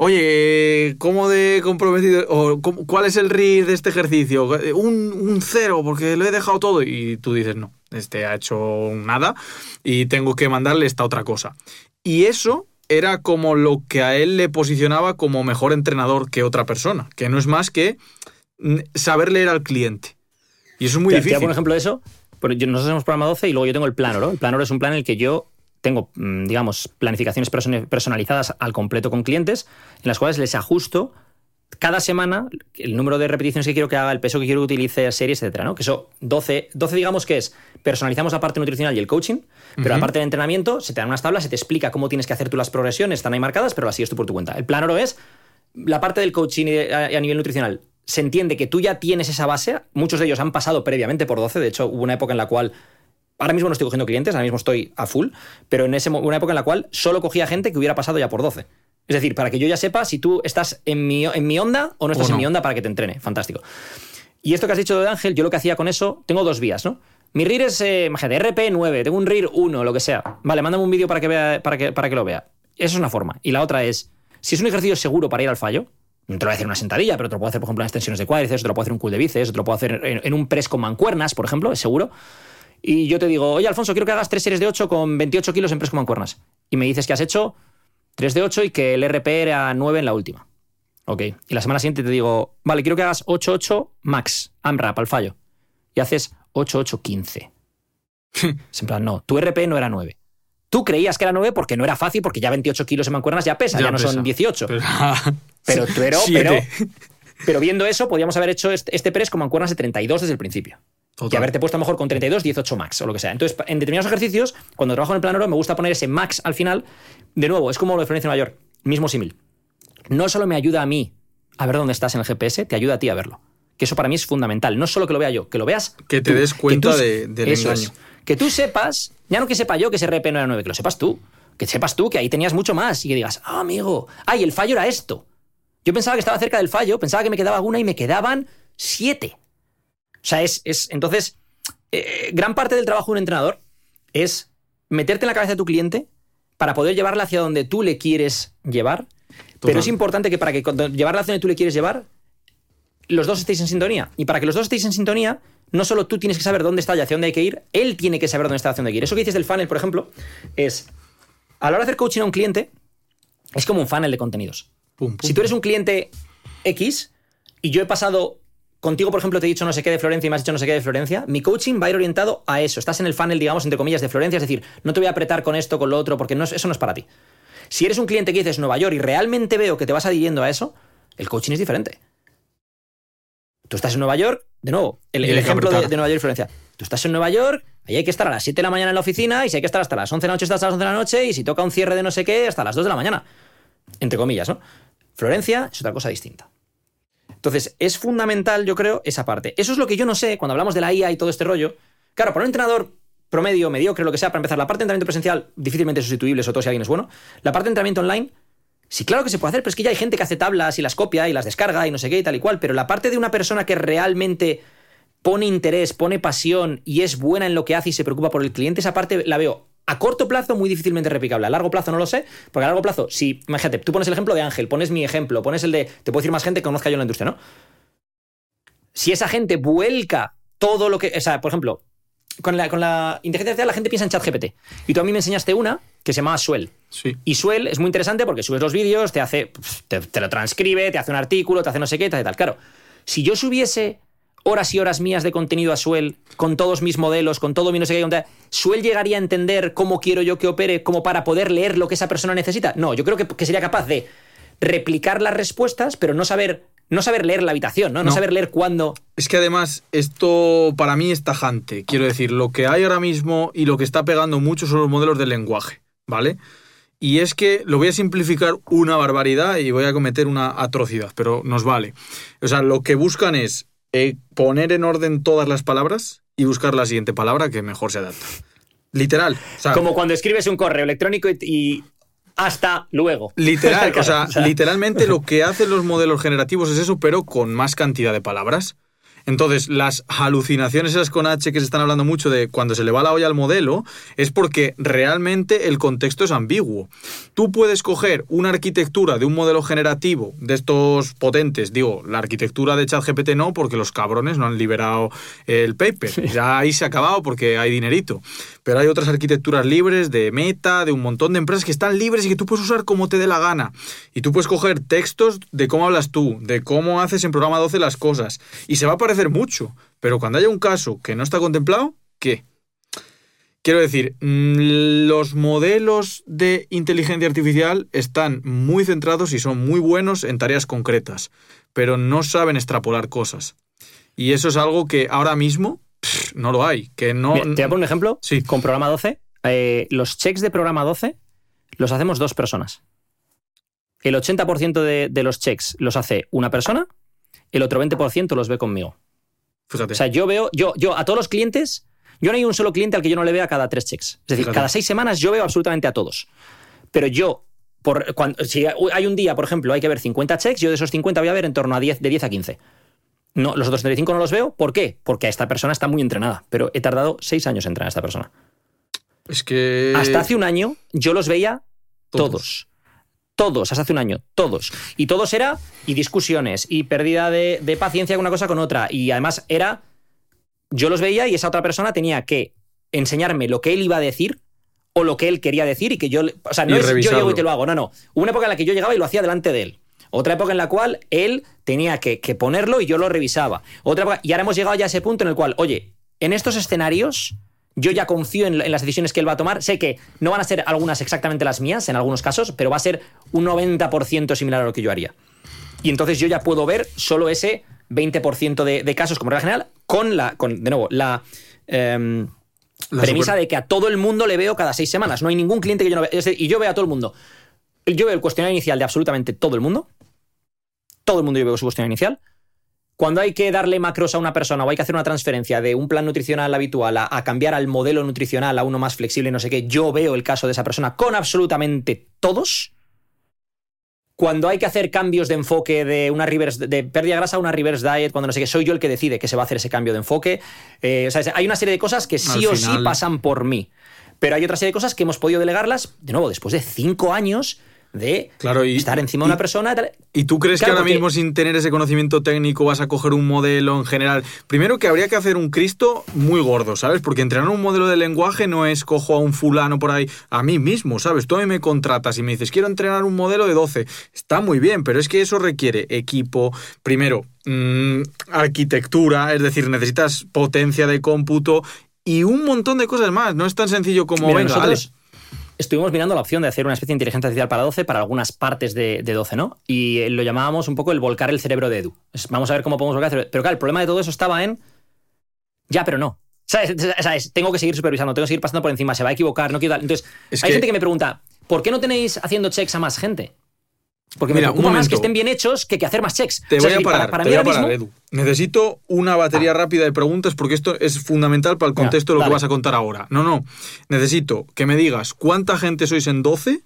oye, ¿cómo de comprometido? O ¿cuál es el R I R de este ejercicio? Un, un cero, porque lo he dejado todo. Y tú dices, no, este ha hecho nada y tengo que mandarle esta otra cosa. Y eso era como lo que a él le posicionaba como mejor entrenador que otra persona, que no es más que saber leer al cliente. Y eso es muy te, difícil. Te por ejemplo eso, nosotros hacemos programa doce y luego yo tengo el Planner, ¿no? El Planner es un plan en el que yo tengo, digamos, planificaciones personalizadas al completo con clientes, en las cuales les ajusto cada semana el número de repeticiones que quiero que haga, el peso que quiero que utilice, series, etcétera, ¿no? Que eso, doce, doce digamos que es, personalizamos la parte nutricional y el coaching, pero uh-huh. la parte de entrenamiento, se te dan unas tablas, se te explica cómo tienes que hacer tú las progresiones, están ahí marcadas, pero las sigues tú por tu cuenta. El plan oro es, la parte del coaching a, a nivel nutricional, se entiende que tú ya tienes esa base, muchos de ellos han pasado previamente por doce, de hecho hubo una época en la cual, ahora mismo no estoy cogiendo clientes, ahora mismo estoy a full, pero en ese, una época en la cual solo cogía gente que hubiera pasado ya por doce. Es decir, para que yo ya sepa si tú estás en mi, en mi onda o no estás o no. en mi onda para que te entrene. Fantástico. Y esto que has dicho de Ángel, yo lo que hacía con eso, tengo dos vías, ¿no? Mi R I R es, eh, imagínate, R P nueve, tengo un R I R uno, lo que sea. Vale, mándame un vídeo para que vea, para que, para que lo vea. Eso es una forma. Y la otra es, si es un ejercicio seguro para ir al fallo, no te lo voy a hacer en una sentadilla, pero te lo puedo hacer, por ejemplo, en extensiones de cuádriceps, te lo puedo hacer en un curl de bíceps, te lo puedo hacer en, en un press con mancuernas, por ejemplo, es seguro. Y yo te digo, oye, Alfonso, quiero que hagas tres series de ocho con veintiocho kilos en press con mancuernas. Y me dices que has hecho tres de ocho y que el R P era nueve en la última. Ok. Y la semana siguiente te digo, vale, quiero que hagas ocho ocho max, AMRAP al fallo. Y haces ocho ocho quince. Es en plan, no, tu R P no era nueve. Tú creías que era nueve porque no era fácil, porque ya veintiocho kilos en mancuernas ya pesa, ya, ya no pesa. Son dieciocho. Pero, pero, pero, pero, pero viendo eso, podríamos haber hecho este, este press con mancuernas de treinta y dos desde el principio. Total. Y haberte puesto a lo mejor con treinta y dos, dieciocho max o lo que sea. Entonces, en determinados ejercicios, cuando trabajo en el plan oro, me gusta poner ese max al final. De nuevo, es como lo de Florencia Nueva York, mismo símil. No solo me ayuda a mí a ver dónde estás en el G P S, te ayuda a ti a verlo. Que eso para mí es fundamental. No solo que lo vea yo, que lo veas que te tú, des cuenta tú, de, del eso engaño. Es, que tú sepas, ya no que sepa yo que ese R P no era nueve, que lo sepas tú. Que sepas tú que ahí tenías mucho más y que digas, ah, amigo, ay, el fallo era esto. Yo pensaba que estaba cerca del fallo, pensaba que me quedaba una y me quedaban siete. O sea, es, es entonces... Eh, gran parte del trabajo de un entrenador es meterte en la cabeza de tu cliente para poder llevarla hacia donde tú le quieres llevar. Total. Pero es importante que para que cuando llevarla hacia donde tú le quieres llevar, los dos estéis en sintonía. Y para que los dos estéis en sintonía, no solo tú tienes que saber dónde está y hacia dónde hay que ir, él tiene que saber dónde está y hacia dónde hay que ir. Eso que dices del funnel, por ejemplo, es, a la hora de hacer coaching a un cliente, es como un funnel de contenidos. Pum, pum. Si tú eres un cliente X y yo he pasado contigo, por ejemplo, te he dicho no sé qué de Florencia y me has dicho no sé qué de Florencia, mi coaching va a ir orientado a eso. Estás en el funnel, digamos, entre comillas, de Florencia, es decir, no te voy a apretar con esto, con lo otro, porque no es, eso no es para ti. Si eres un cliente que dices Nueva York y realmente veo que te vas adhiriendo a eso, el coaching es diferente. Tú estás en Nueva York, de nuevo, el, el ejemplo de, de Nueva York y Florencia. Tú estás en Nueva York, ahí hay que estar a las siete de la mañana en la oficina, y si hay que estar hasta las once de la noche, estás hasta las once de la noche, y si toca un cierre de no sé qué, hasta las dos de la mañana. Entre comillas, ¿no? Florencia es otra cosa distinta. Entonces, es fundamental, yo creo, esa parte. Eso es lo que yo no sé cuando hablamos de la I A y todo este rollo. Claro, para un entrenador promedio, mediocre, lo que sea, para empezar, la parte de entrenamiento presencial difícilmente sustituible, sobre todo si alguien es bueno. La parte de entrenamiento online, sí, claro que se puede hacer, pero es que ya hay gente que hace tablas y las copia y las descarga y no sé qué y tal y cual, pero la parte de una persona que realmente pone interés, pone pasión y es buena en lo que hace y se preocupa por el cliente, esa parte la veo a corto plazo muy difícilmente replicable. A largo plazo no lo sé, porque a largo plazo, si, imagínate, tú pones el ejemplo de Ángel, pones mi ejemplo, pones el de, te puedo decir más gente que conozca yo en la industria, ¿no? Si esa gente vuelca todo lo que, o sea, por ejemplo, con la, con la inteligencia artificial la gente piensa en ChatGPT. Y tú a mí me enseñaste una que se llama Swell. Sí. Y Swell es muy interesante porque subes los vídeos, te hace, te, te lo transcribe, te hace un artículo, te hace no sé qué, te hace tal. Claro, si yo subiese horas y horas mías de contenido a Swell, con todos mis modelos, con todo mi no sé qué, ¿Swell llegaría a entender cómo quiero yo que opere como para poder leer lo que esa persona necesita? No, yo creo que, que sería capaz de replicar las respuestas, pero no saber... No saber leer la habitación, ¿no? No, no saber leer cuándo... Es que además esto para mí es tajante. Quiero decir, lo que hay ahora mismo y lo que está pegando mucho son los modelos del lenguaje, ¿vale? Y es que lo voy a simplificar una barbaridad y voy a cometer una atrocidad, pero nos vale. O sea, lo que buscan es eh, poner en orden todas las palabras y buscar la siguiente palabra que mejor se adapta. Literal. O sea, como cuando escribes un correo electrónico y... y... hasta luego. Literal, o sea, literalmente lo que hacen los modelos generativos es eso, pero con más cantidad de palabras. Entonces, las alucinaciones esas con H que se están hablando mucho de cuando se le va la olla al modelo, es porque realmente el contexto es ambiguo. Tú puedes coger una arquitectura de un modelo generativo de estos potentes, digo, la arquitectura de ChatGPT no, porque los cabrones no han liberado el paper. Sí. Ya ahí se ha acabado porque hay dinerito. Pero hay otras arquitecturas libres de Meta, de un montón de empresas que están libres y que tú puedes usar como te dé la gana. Y tú puedes coger textos de cómo hablas tú, de cómo haces en programa doce las cosas. Y se va a parecer mucho, pero cuando haya un caso que no está contemplado, ¿qué? Quiero decir, los modelos de inteligencia artificial están muy centrados y son muy buenos en tareas concretas, pero no saben extrapolar cosas. Y eso es algo que ahora mismo pff, no lo hay. Que no... Mira, te voy a poner un ejemplo. Sí. Con programa doce, eh, los checks de programa doce los hacemos dos personas. El ochenta por ciento de, de los checks los hace una persona, el otro veinte por ciento los ve conmigo. Fíjate. O sea, yo veo, yo, yo a todos los clientes, yo no hay un solo cliente al que yo no le vea cada tres checks. Es decir, Fíjate. cada seis semanas yo veo absolutamente a todos. Pero yo, por, cuando, si hay un día, por ejemplo, hay que ver cincuenta checks, yo de esos cincuenta voy a ver en torno a diez, de diez a quince. No, los otros treinta y cinco no los veo. ¿Por qué? Porque esta persona está muy entrenada. Pero he tardado seis años en entrenar a esta persona. Es que... Hasta hace un año yo los veía todos. todos. Todos, hasta hace un año, todos. Y todos era, y discusiones, y pérdida de, de paciencia con una cosa con otra. Y además era, yo los veía y esa otra persona tenía que enseñarme lo que él iba a decir o lo que él quería decir y que yo... O sea, no es yo llego y te lo hago, no, no. Hubo una época en la que yo llegaba y lo hacía delante de él. Otra época en la cual él tenía que, que ponerlo y yo lo revisaba. Otra época, y ahora hemos llegado ya a ese punto en el cual, oye, en estos escenarios... Yo ya confío en, en las decisiones que él va a tomar. Sé que no van a ser algunas exactamente las mías, en algunos casos, pero va a ser un noventa por ciento similar a lo que yo haría. Y entonces yo ya puedo ver solo ese veinte por ciento de, de casos como regla general con la, con, de nuevo, la, eh, la premisa super... de que a todo el mundo le veo cada seis semanas. No hay ningún cliente que yo no vea. Y yo veo a todo el mundo. Yo veo el cuestionario inicial de absolutamente todo el mundo. Todo el mundo yo veo su cuestionario inicial. Cuando hay que darle macros a una persona o hay que hacer una transferencia de un plan nutricional habitual a, a cambiar al modelo nutricional a uno más flexible y no sé qué, yo veo el caso de esa persona con absolutamente todos. Cuando hay que hacer cambios de enfoque de una reverse, de pérdida de grasa a una reverse diet, cuando no sé qué, soy yo el que decide que se va a hacer ese cambio de enfoque. Eh, o sea, hay una serie de cosas que sí o sí pasan por mí. Pero hay otra serie de cosas que hemos podido delegarlas, de nuevo, después de cinco años de claro, y, estar encima y, de una persona. ¿Y tú crees claro, que ahora porque... mismo sin tener ese conocimiento técnico vas a coger un modelo en general? Primero que habría que hacer un Cristo muy gordo, ¿sabes? Porque entrenar un modelo de lenguaje no es cojo a un fulano por ahí, a mí mismo, ¿sabes? Tú a mí me contratas y me dices, quiero entrenar un modelo de doce. Está muy bien, pero es que eso requiere equipo, primero, mmm, arquitectura, es decir, necesitas potencia de cómputo y un montón de cosas más. No es tan sencillo como, Mira, venga, nosotros... Estuvimos mirando la opción de hacer una especie de inteligencia artificial para doce, para algunas partes de, de doce, ¿no? Y lo llamábamos un poco el volcar el cerebro de Edu. Vamos a ver cómo podemos volcar el cerebro. Pero claro, el problema de todo eso estaba en... Ya, pero no. ¿Sabes? ¿Sabes? Tengo que seguir supervisando, tengo que seguir pasando por encima, se va a equivocar, no quiero dar... Entonces, es hay que... gente que me pregunta, ¿por qué no tenéis haciendo checks a más gente? Porque Mira, me preocupa más que estén bien hechos que, que hacer más checks. Te o sea, voy a parar, para, para te mí voy a ahora parar, mismo... Edu. Necesito una batería ah. rápida de preguntas porque esto es fundamental para el contexto Mira, de lo dale. que vas a contar ahora. No, no. Necesito que me digas cuánta gente sois en doce,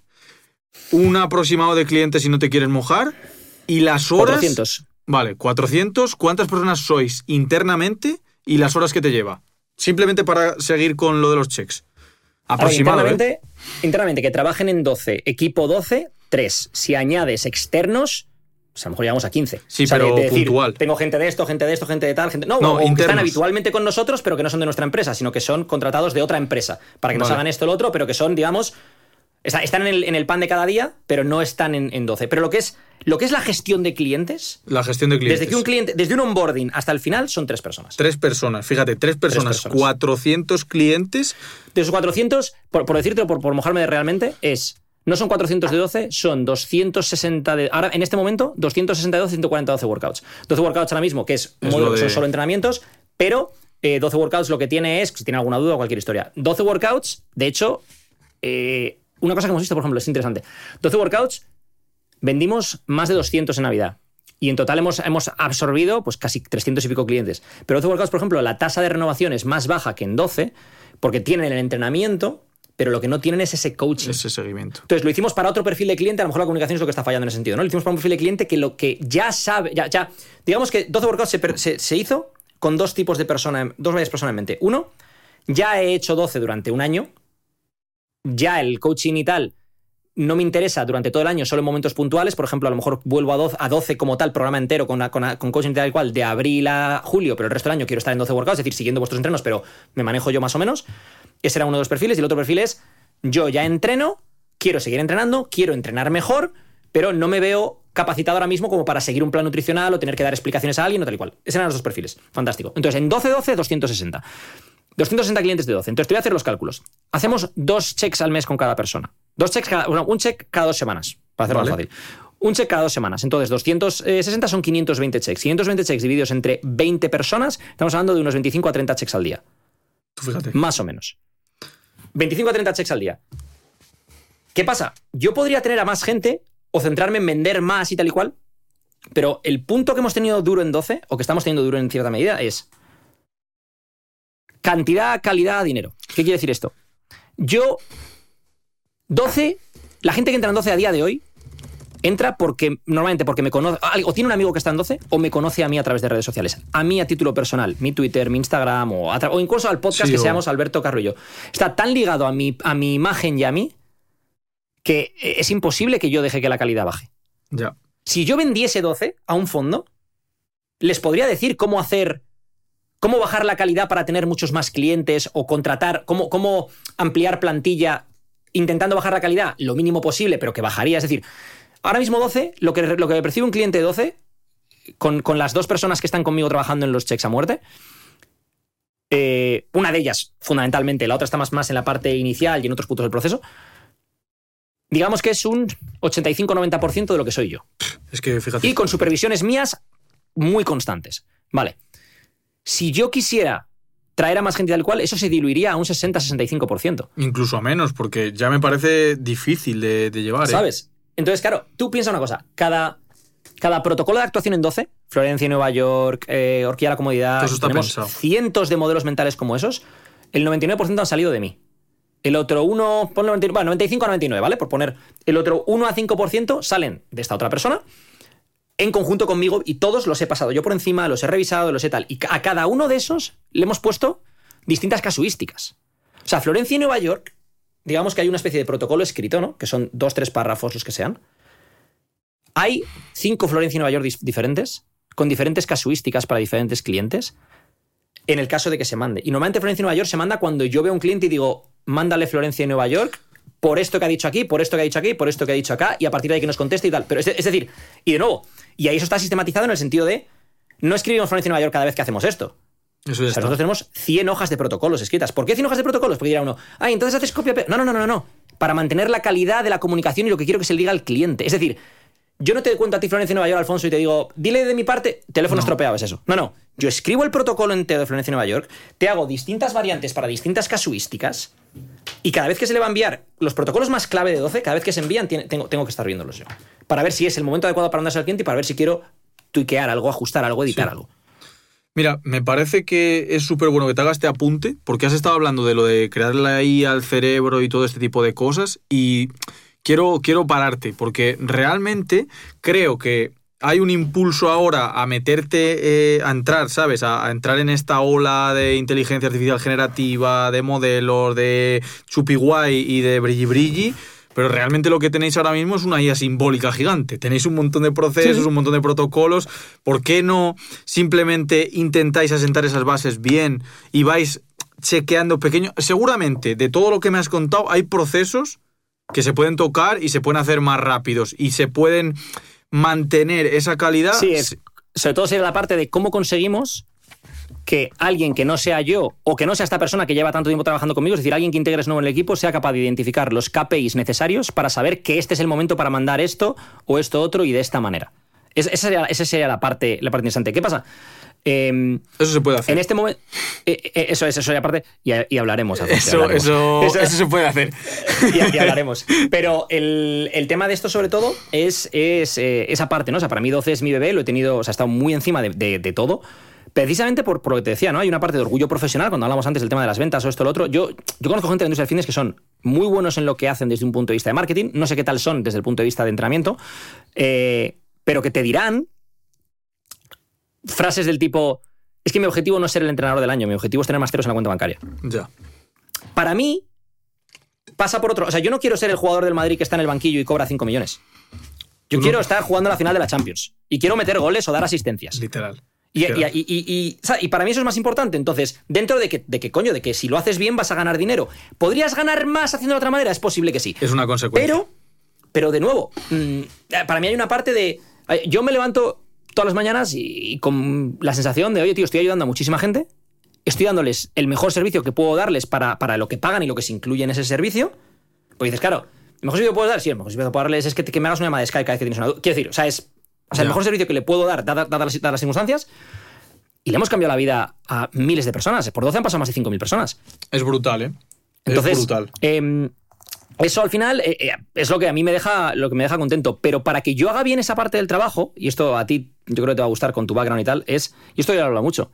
un aproximado de clientes si no te quieres mojar, y las horas... cuatrocientos. Vale, cuatrocientos. ¿Cuántas personas sois internamente y las horas que te lleva? Simplemente para seguir con lo de los checks. Aproximado, ver, internamente, ¿eh? internamente, que trabajen en doce, equipo doce, tres. Si añades externos, pues a lo mejor llegamos a quince. Sí, o sea, pero de, de decir, puntual. Tengo gente de esto, gente de esto, gente de tal, gente... No, no o que internos. están habitualmente con nosotros, pero que no son de nuestra empresa, sino que son contratados de otra empresa, para que vale. nos hagan esto o lo otro, pero que son, digamos... Están en el, en el pan de cada día, pero no están en, en doce. Pero lo que es lo que es la gestión de clientes... La gestión de clientes. Desde que un cliente, desde un onboarding hasta el final son tres personas. Tres personas, fíjate, tres personas, tres personas. cuatrocientos clientes... De esos cuatrocientos, por, por decirte, por, por mojarme realmente, es... No son cuatrocientos de doce, son doscientos sesenta de... Ahora, en este momento, doscientos sesenta de doce, ciento cuarenta de doce workouts. doce workouts ahora mismo, que es un modelo de... que son solo entrenamientos, pero eh, doce workouts lo que tiene es, si tiene alguna duda o cualquier historia, doce workouts, de hecho... Eh, Una cosa que hemos visto, por ejemplo, es interesante. doce workouts, vendimos más de doscientos en Navidad. Y en total hemos, hemos absorbido pues casi trescientos y pico clientes. Pero doce workouts, por ejemplo, la tasa de renovación es más baja que en doce, porque tienen el entrenamiento, pero lo que no tienen es ese coaching. Ese seguimiento. Entonces, lo hicimos para otro perfil de cliente, a lo mejor la comunicación es lo que está fallando en ese sentido, ¿no? Lo hicimos para un perfil de cliente que lo que ya sabe... Ya, ya, digamos que doce workouts se, se, se hizo con dos tipos de personas, dos varias personas en mente. Uno, ya he hecho doce durante un año, ya el coaching y tal no me interesa durante todo el año, solo en momentos puntuales. Por ejemplo, a lo mejor vuelvo a doce, a doce como tal, programa entero con, con, con coaching y tal y cual, de abril a julio, pero el resto del año quiero estar en doce workouts, es decir, siguiendo vuestros entrenos, pero me manejo yo más o menos. Ese era uno de los perfiles. Y el otro perfil es, yo ya entreno, quiero seguir entrenando, quiero entrenar mejor, pero no me veo capacitado ahora mismo como para seguir un plan nutricional o tener que dar explicaciones a alguien o tal y cual. Esos eran los dos perfiles. Fantástico. Entonces, en doce doce, doscientos sesenta. doscientos sesenta clientes de doce. Entonces te voy a hacer los cálculos. Hacemos dos checks al mes con cada persona. Dos checks cada, bueno, un check cada dos semanas, para hacerlo vale. más fácil. Un check cada dos semanas. Entonces, doscientos sesenta son quinientos veinte checks. quinientos veinte checks divididos entre veinte personas, estamos hablando de unos veinticinco a treinta checks al día. Tú fíjate. Más o menos. veinticinco a treinta checks al día. ¿Qué pasa? Yo podría tener a más gente o centrarme en vender más y tal y cual, pero el punto que hemos tenido duro en doce, o que estamos teniendo duro en cierta medida, es cantidad, calidad, dinero. ¿Qué quiere decir esto? Yo, doce, la gente que entra en doce a día de hoy, entra porque, normalmente porque me conoce, o tiene un amigo que está en doce, o me conoce a mí a través de redes sociales. A mí a título personal, mi Twitter, mi Instagram, o, a o incluso al podcast sí, que o... seamos Alberto Carrillo. Está tan ligado a mi, a mi imagen y a mí, que es imposible que yo deje que la calidad baje. Ya. Si yo vendiese doce a un fondo, les podría decir cómo hacer... cómo bajar la calidad para tener muchos más clientes o contratar, cómo, cómo ampliar plantilla intentando bajar la calidad lo mínimo posible, pero que bajaría. Es decir, ahora mismo doce, lo que, lo que percibe un cliente de doce, con, con las dos personas que están conmigo trabajando en los checks a muerte, eh, una de ellas fundamentalmente, la otra está más, más en la parte inicial y en otros puntos del proceso, digamos que es un ochenta y cinco a noventa por ciento de lo que soy yo. Es que fíjate. Y con supervisiones mías muy constantes. Vale. Si yo quisiera traer a más gente tal cual, eso se diluiría a un sesenta a sesenta y cinco por ciento. Incluso a menos, porque ya me parece difícil de, de llevar. ¿Sabes? ¿eh? Entonces, claro, tú piensa una cosa. Cada, cada protocolo de actuación en doce, Florencia y Nueva York, eh, Orquídea la Comodidad, tenemos pensado. cientos de modelos mentales como esos, el noventa y nueve por ciento han salido de mí. El otro uno, ponle noventa, bueno, noventa y cinco a noventa y nueve, ¿vale? Por poner el otro uno a cinco por ciento salen de esta otra persona en conjunto conmigo, y todos los he pasado yo por encima, los he revisado, los he tal. Y a cada uno de esos le hemos puesto distintas casuísticas. O sea, Florencia y Nueva York digamos que hay una especie de protocolo escrito, ¿no? Que son dos, tres párrafos, los que sean. Hay cinco Florencia y Nueva York diferentes, con diferentes casuísticas para diferentes clientes, en el caso de que se mande. Y normalmente Florencia y Nueva York se manda cuando yo veo a un cliente y digo, mándale Florencia y Nueva York por esto que ha dicho aquí, por esto que ha dicho aquí, por esto que ha dicho acá, y a partir de ahí que nos conteste y tal. Pero es, de, es decir, y de nuevo, y ahí eso está sistematizado en el sentido de, no escribimos Florencia y Nueva York cada vez que hacemos esto. Eso ya o sea, está. nosotros tenemos cien hojas de protocolos escritas. ¿Por qué cien hojas de protocolos? Porque dirá uno, ah, entonces haces copia... No, no, no, no, no. Para mantener la calidad de la comunicación y lo que quiero que se le diga al cliente. Es decir, yo no te cuento a ti Florencia y Nueva York, Alfonso, y te digo, dile de mi parte, teléfono No. estropeado, es eso. No, no. Yo escribo el protocolo entero de Florencia y Nueva York, te hago distintas variantes para distintas casuísticas, y cada vez que se le va a enviar los protocolos más clave de doce, cada vez que se envían, tiene, tengo, tengo que estar viéndolos yo. Para ver si es el momento adecuado para mandarse al cliente y para ver si quiero tuiquear algo, ajustar algo, editar Sí. algo. Mira, me parece que es súper bueno que te hagas este apunte, porque has estado hablando de lo de crearle ahí al cerebro y todo este tipo de cosas, y quiero, quiero pararte, porque realmente creo que hay un impulso ahora a meterte, eh, a entrar, ¿sabes? A, a entrar en esta ola de inteligencia artificial generativa, de modelos, de chupi guay y de brilli brilli. Pero realmente lo que tenéis ahora mismo es una I A simbólica gigante. Tenéis un montón de procesos, Sí. un montón de protocolos. ¿Por qué no simplemente intentáis asentar esas bases bien y vais chequeando pequeños? Seguramente, de todo lo que me has contado, hay procesos que se pueden tocar y se pueden hacer más rápidos y se pueden mantener esa calidad. Sí, es, sobre todo sería la parte de cómo conseguimos que alguien que no sea yo o que no sea esta persona que lleva tanto tiempo trabajando conmigo, es decir, alguien que integres nuevo en el equipo, sea capaz de identificar los K P Is necesarios para saber que este es el momento para mandar esto o esto otro y de esta manera. Es, esa, sería, esa sería la parte, la parte interesante. ¿Qué pasa? Eh, Eso se puede hacer. en este momento... Eh, eh, eso es, eso y aparte... Y, y hablaremos. Alfonso, Eso, hablaremos. eso, Eso- eso se puede hacer. y, y hablaremos. Pero el, el tema de esto, sobre todo, es, es eh, esa parte, ¿no? O sea, para mí doce es mi bebé, lo he tenido, o sea, he estado muy encima de, de, de todo. Precisamente por, por lo que te decía, ¿no? Hay una parte de orgullo profesional, cuando hablamos antes del tema de las ventas o esto o lo otro. Yo, yo conozco gente de la industria del fitness que son muy buenos en lo que hacen desde un punto de vista de marketing. No sé qué tal son desde el punto de vista de entrenamiento, eh, pero que te dirán frases del tipo: es que mi objetivo no es ser el entrenador del año, mi objetivo es tener más ceros en la cuenta bancaria. Ya. Para mí, pasa por otro... O sea, yo no quiero ser el jugador del Madrid que está en el banquillo y cobra cinco millones. Yo Tú quiero no. estar jugando la final de la Champions. Y quiero meter goles o dar asistencias. Literal. Y, y, Literal. y, y, y, o sea, y para mí eso es más importante. Entonces, dentro de que, de que, coño, de que si lo haces bien vas a ganar dinero. ¿Podrías ganar más haciendo de otra manera? Es posible que sí. Es una consecuencia. Pero, pero de nuevo, mmm, para mí hay una parte de... Yo me levanto todas las mañanas y, y con la sensación de, oye, tío, estoy ayudando a muchísima gente, estoy dándoles el mejor servicio que puedo darles para, para lo que pagan y lo que se incluye en ese servicio. Pues dices, claro, ¿el mejor servicio que puedo dar? Sí, el mejor servicio que puedo darles es que, que me hagas una llamada de Skype cada vez que tienes una duda. Quiero decir, o sea, es o sea, el Ya. mejor servicio que le puedo dar, dadas dadas las, dadas las circunstancias, y le hemos cambiado la vida a miles de personas. Por doce han pasado más de cinco mil personas. Es brutal, ¿eh? Entonces, es brutal. eh, eso al final eh, eh, es lo que a mí me deja, lo que me deja contento. Pero para que yo haga bien esa parte del trabajo, y esto a ti yo creo que te va a gustar con tu background y tal, es, y esto ya lo hablo mucho,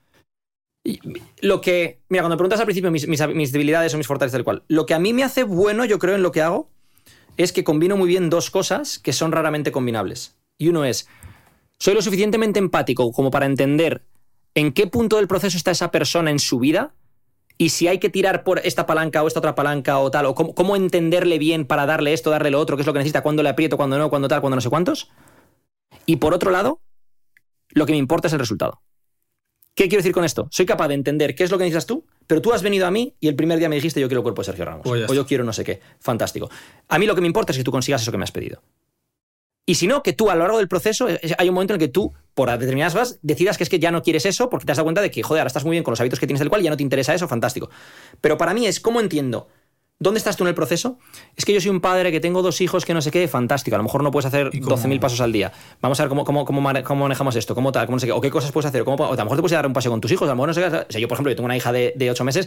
y lo que, mira, cuando me preguntas al principio mis, mis, mis debilidades o mis fortalezas tal cual, lo que a mí me hace bueno, yo creo, en lo que hago, es que combino muy bien dos cosas que son raramente combinables. Y uno es, soy lo suficientemente empático como para entender en qué punto del proceso está esa persona en su vida y si hay que tirar por esta palanca o esta otra palanca o tal, o cómo, cómo entenderle bien para darle esto, darle lo otro, qué es lo que necesita, cuándo le aprieto, cuándo no, cuándo tal, cuándo no sé cuántos. Y por otro lado, lo que me importa es el resultado. ¿Qué quiero decir con esto? Soy capaz de entender qué es lo que necesitas tú, pero tú has venido a mí y el primer día me dijiste yo quiero el cuerpo de Sergio Ramos. Pues ya o yo está. quiero no sé qué. Fantástico. A mí lo que me importa es que tú consigas eso que me has pedido. Y si no, que tú a lo largo del proceso hay un momento en el que tú, por determinadas cosas, decidas que es que ya no quieres eso porque te has dado cuenta de que, joder, ahora estás muy bien con los hábitos que tienes del cual y ya no te interesa eso, fantástico. Pero para mí es, ¿cómo entiendo? ¿Dónde estás tú en el proceso? Es que yo soy un padre que tengo dos hijos que no sé qué, fantástico. A lo mejor no puedes hacer ¿Y cómo? doce mil pasos al día. Vamos a ver cómo, cómo, cómo, mane- cómo manejamos esto, cómo tal, cómo no sé qué, o qué cosas puedes hacer, o, cómo, o a lo mejor te puedes dar un paseo con tus hijos, a lo mejor no sé qué. O sea, yo, por ejemplo, yo tengo una hija de, de ocho meses.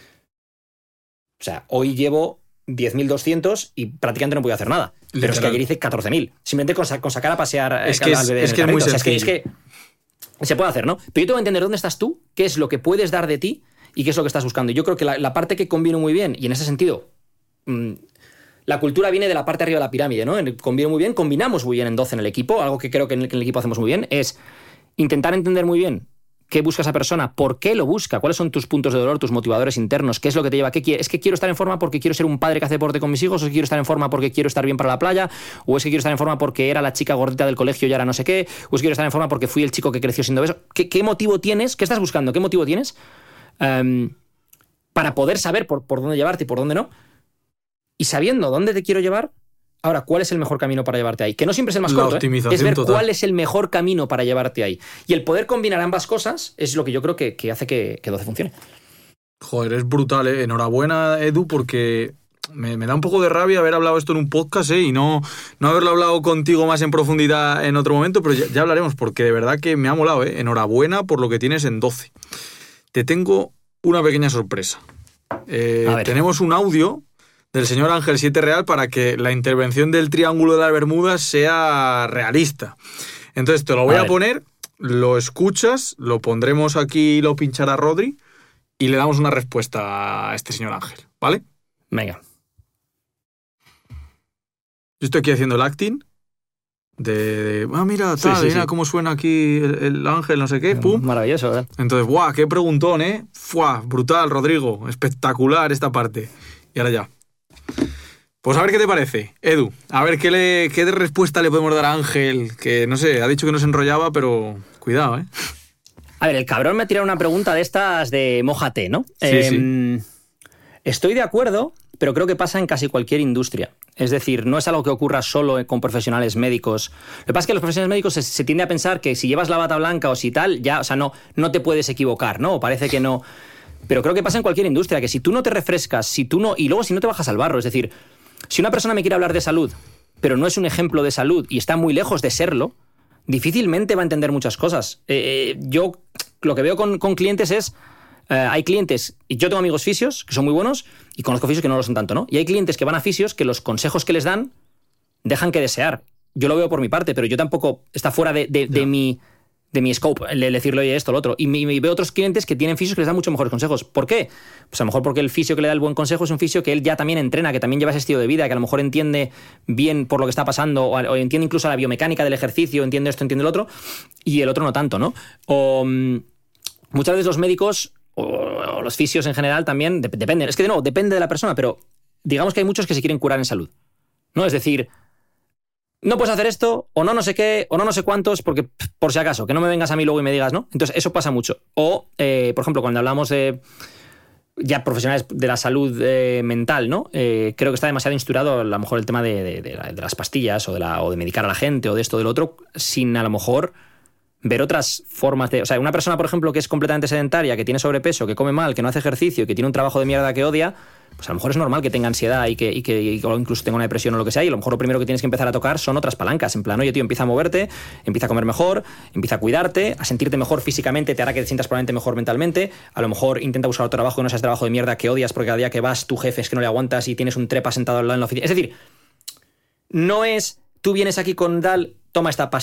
O sea, hoy llevo diez mil doscientos y prácticamente no puedo hacer nada. Pero Literal. es que ayer hice catorce mil. Simplemente con, sa- con sacar a pasear eh, Es que al es- bebé es en que el es muy carrito. O sea, es que, es sencillo. que se puede hacer, ¿no? Pero yo tengo que entender dónde estás tú, qué es lo que puedes dar de ti y qué es lo que estás buscando. Y yo creo que la, la parte que combino muy bien, y en ese sentido, mmm, la cultura viene de la parte arriba de la pirámide, ¿no? En- Combino muy bien, combinamos muy bien en doce en el equipo, algo que creo que en el, que en el equipo hacemos muy bien, es intentar entender muy bien qué busca esa persona, por qué lo busca, cuáles son tus puntos de dolor, tus motivadores internos, qué es lo que te lleva, qué quiere, es que quiero estar en forma porque quiero ser un padre que hace deporte con mis hijos, o es que quiero estar en forma porque quiero estar bien para la playa, o es que quiero estar en forma porque era la chica gordita del colegio y ahora no sé qué, o es que quiero estar en forma porque fui el chico que creció siendo obeso. ¿Qué, qué motivo tienes? ¿Qué estás buscando? ¿Qué motivo tienes? Um, para poder saber por, por dónde llevarte y por dónde no. Y sabiendo dónde te quiero llevar, ahora, ¿cuál es el mejor camino para llevarte ahí? Que no siempre es el más corto, ¿eh? Es ver total. Cuál es el mejor camino para llevarte ahí. Y el poder combinar ambas cosas es lo que yo creo que, que hace que, que doce funcione. Joder, es brutal, ¿eh? Enhorabuena, Edu, porque me, me da un poco de rabia haber hablado esto en un podcast, ¿eh? Y no, no haberlo hablado contigo más en profundidad en otro momento, pero ya, ya hablaremos, porque de verdad que me ha molado, ¿eh? Enhorabuena por lo que tienes en doce. Te tengo una pequeña sorpresa. Eh, tenemos un audio del señor Ángel siete Real para que la intervención del Triángulo de las Bermudas sea realista. Entonces te lo voy a, a poner, lo escuchas, lo pondremos aquí, lo pinchará Rodri y le damos una respuesta a este señor Ángel, ¿vale? Venga. Yo estoy aquí haciendo el acting de... de ah, mira, tal, sí, sí, mira sí. cómo suena aquí el, el Ángel, no sé qué, pum. Maravilloso, ¿eh? Entonces, ¡guau! ¡Qué preguntón, eh! ¡Fua! Brutal, Rodrigo. Espectacular esta parte. Y ahora ya. Pues a ver qué te parece, Edu. A ver qué, le, qué respuesta le podemos dar a Ángel, que no sé, ha dicho que no se enrollaba, pero cuidado, ¿eh? A ver, el cabrón me ha tirado una pregunta de estas de mójate, ¿no? Sí, eh, sí. Estoy de acuerdo, pero creo que pasa en casi cualquier industria. Es decir, no es algo que ocurra solo con profesionales médicos. Lo que pasa es que los profesionales médicos se, se tiende a pensar que si llevas la bata blanca o si tal, ya, o sea, no, no te puedes equivocar, ¿no? O parece que no... Pero creo que pasa en cualquier industria, que si tú no te refrescas, si tú no... Y luego si no te bajas al barro, es decir... Si una persona me quiere hablar de salud, pero no es un ejemplo de salud y está muy lejos de serlo, difícilmente va a entender muchas cosas. Eh, yo lo que veo con, con clientes es... Eh, hay clientes... Y yo tengo amigos fisios, que son muy buenos, y conozco fisios que no lo son tanto, ¿no? Y hay clientes que van a fisios que los consejos que les dan dejan que desear. Yo lo veo por mi parte, pero yo tampoco... Está fuera de, de, de mi... de mi scope, el decirle, oye, esto, lo otro. Y, me, y veo otros clientes que tienen fisios que les dan mucho mejores consejos. ¿Por qué? Pues a lo mejor porque el fisio que le da el buen consejo es un fisio que él ya también entrena, que también lleva ese estilo de vida, que a lo mejor entiende bien por lo que está pasando, o, o entiende incluso la biomecánica del ejercicio, entiende esto, entiende lo otro, y el otro no tanto, ¿no? O um, muchas veces los médicos, o, o los fisios en general también, de, dependen. Es que de nuevo, depende de la persona, pero digamos que hay muchos que se quieren curar en salud, ¿no? Es decir... No puedes hacer esto, o no no sé qué, o no no sé cuántos, porque por si acaso, que no me vengas a mí luego y me digas, ¿no? Entonces, eso pasa mucho. O, eh, por ejemplo, cuando hablamos de ya profesionales de la salud eh, mental, ¿no? Eh, creo que está demasiado instaurado a lo mejor el tema de, de, de, la, de las pastillas o de, la, o de medicar a la gente o de esto o del otro, sin a lo mejor ver otras formas de... O sea, una persona, por ejemplo, que es completamente sedentaria, que tiene sobrepeso, que come mal, que no hace ejercicio, que tiene un trabajo de mierda que odia... Pues a lo mejor es normal que tenga ansiedad y que, y que y incluso tenga una depresión o lo que sea, y a lo mejor lo primero que tienes que empezar a tocar son otras palancas, en plan, oye tío, empieza a moverte, empieza a comer mejor, empieza a cuidarte, a sentirte mejor físicamente, te hará que te sientas probablemente mejor mentalmente, a lo mejor intenta buscar otro trabajo que no sea ese trabajo de mierda que odias porque cada día que vas tu jefe es que no le aguantas y tienes un trepa sentado al lado en la oficina. Es decir, no es tú vienes aquí con Dal, toma esta pastilla,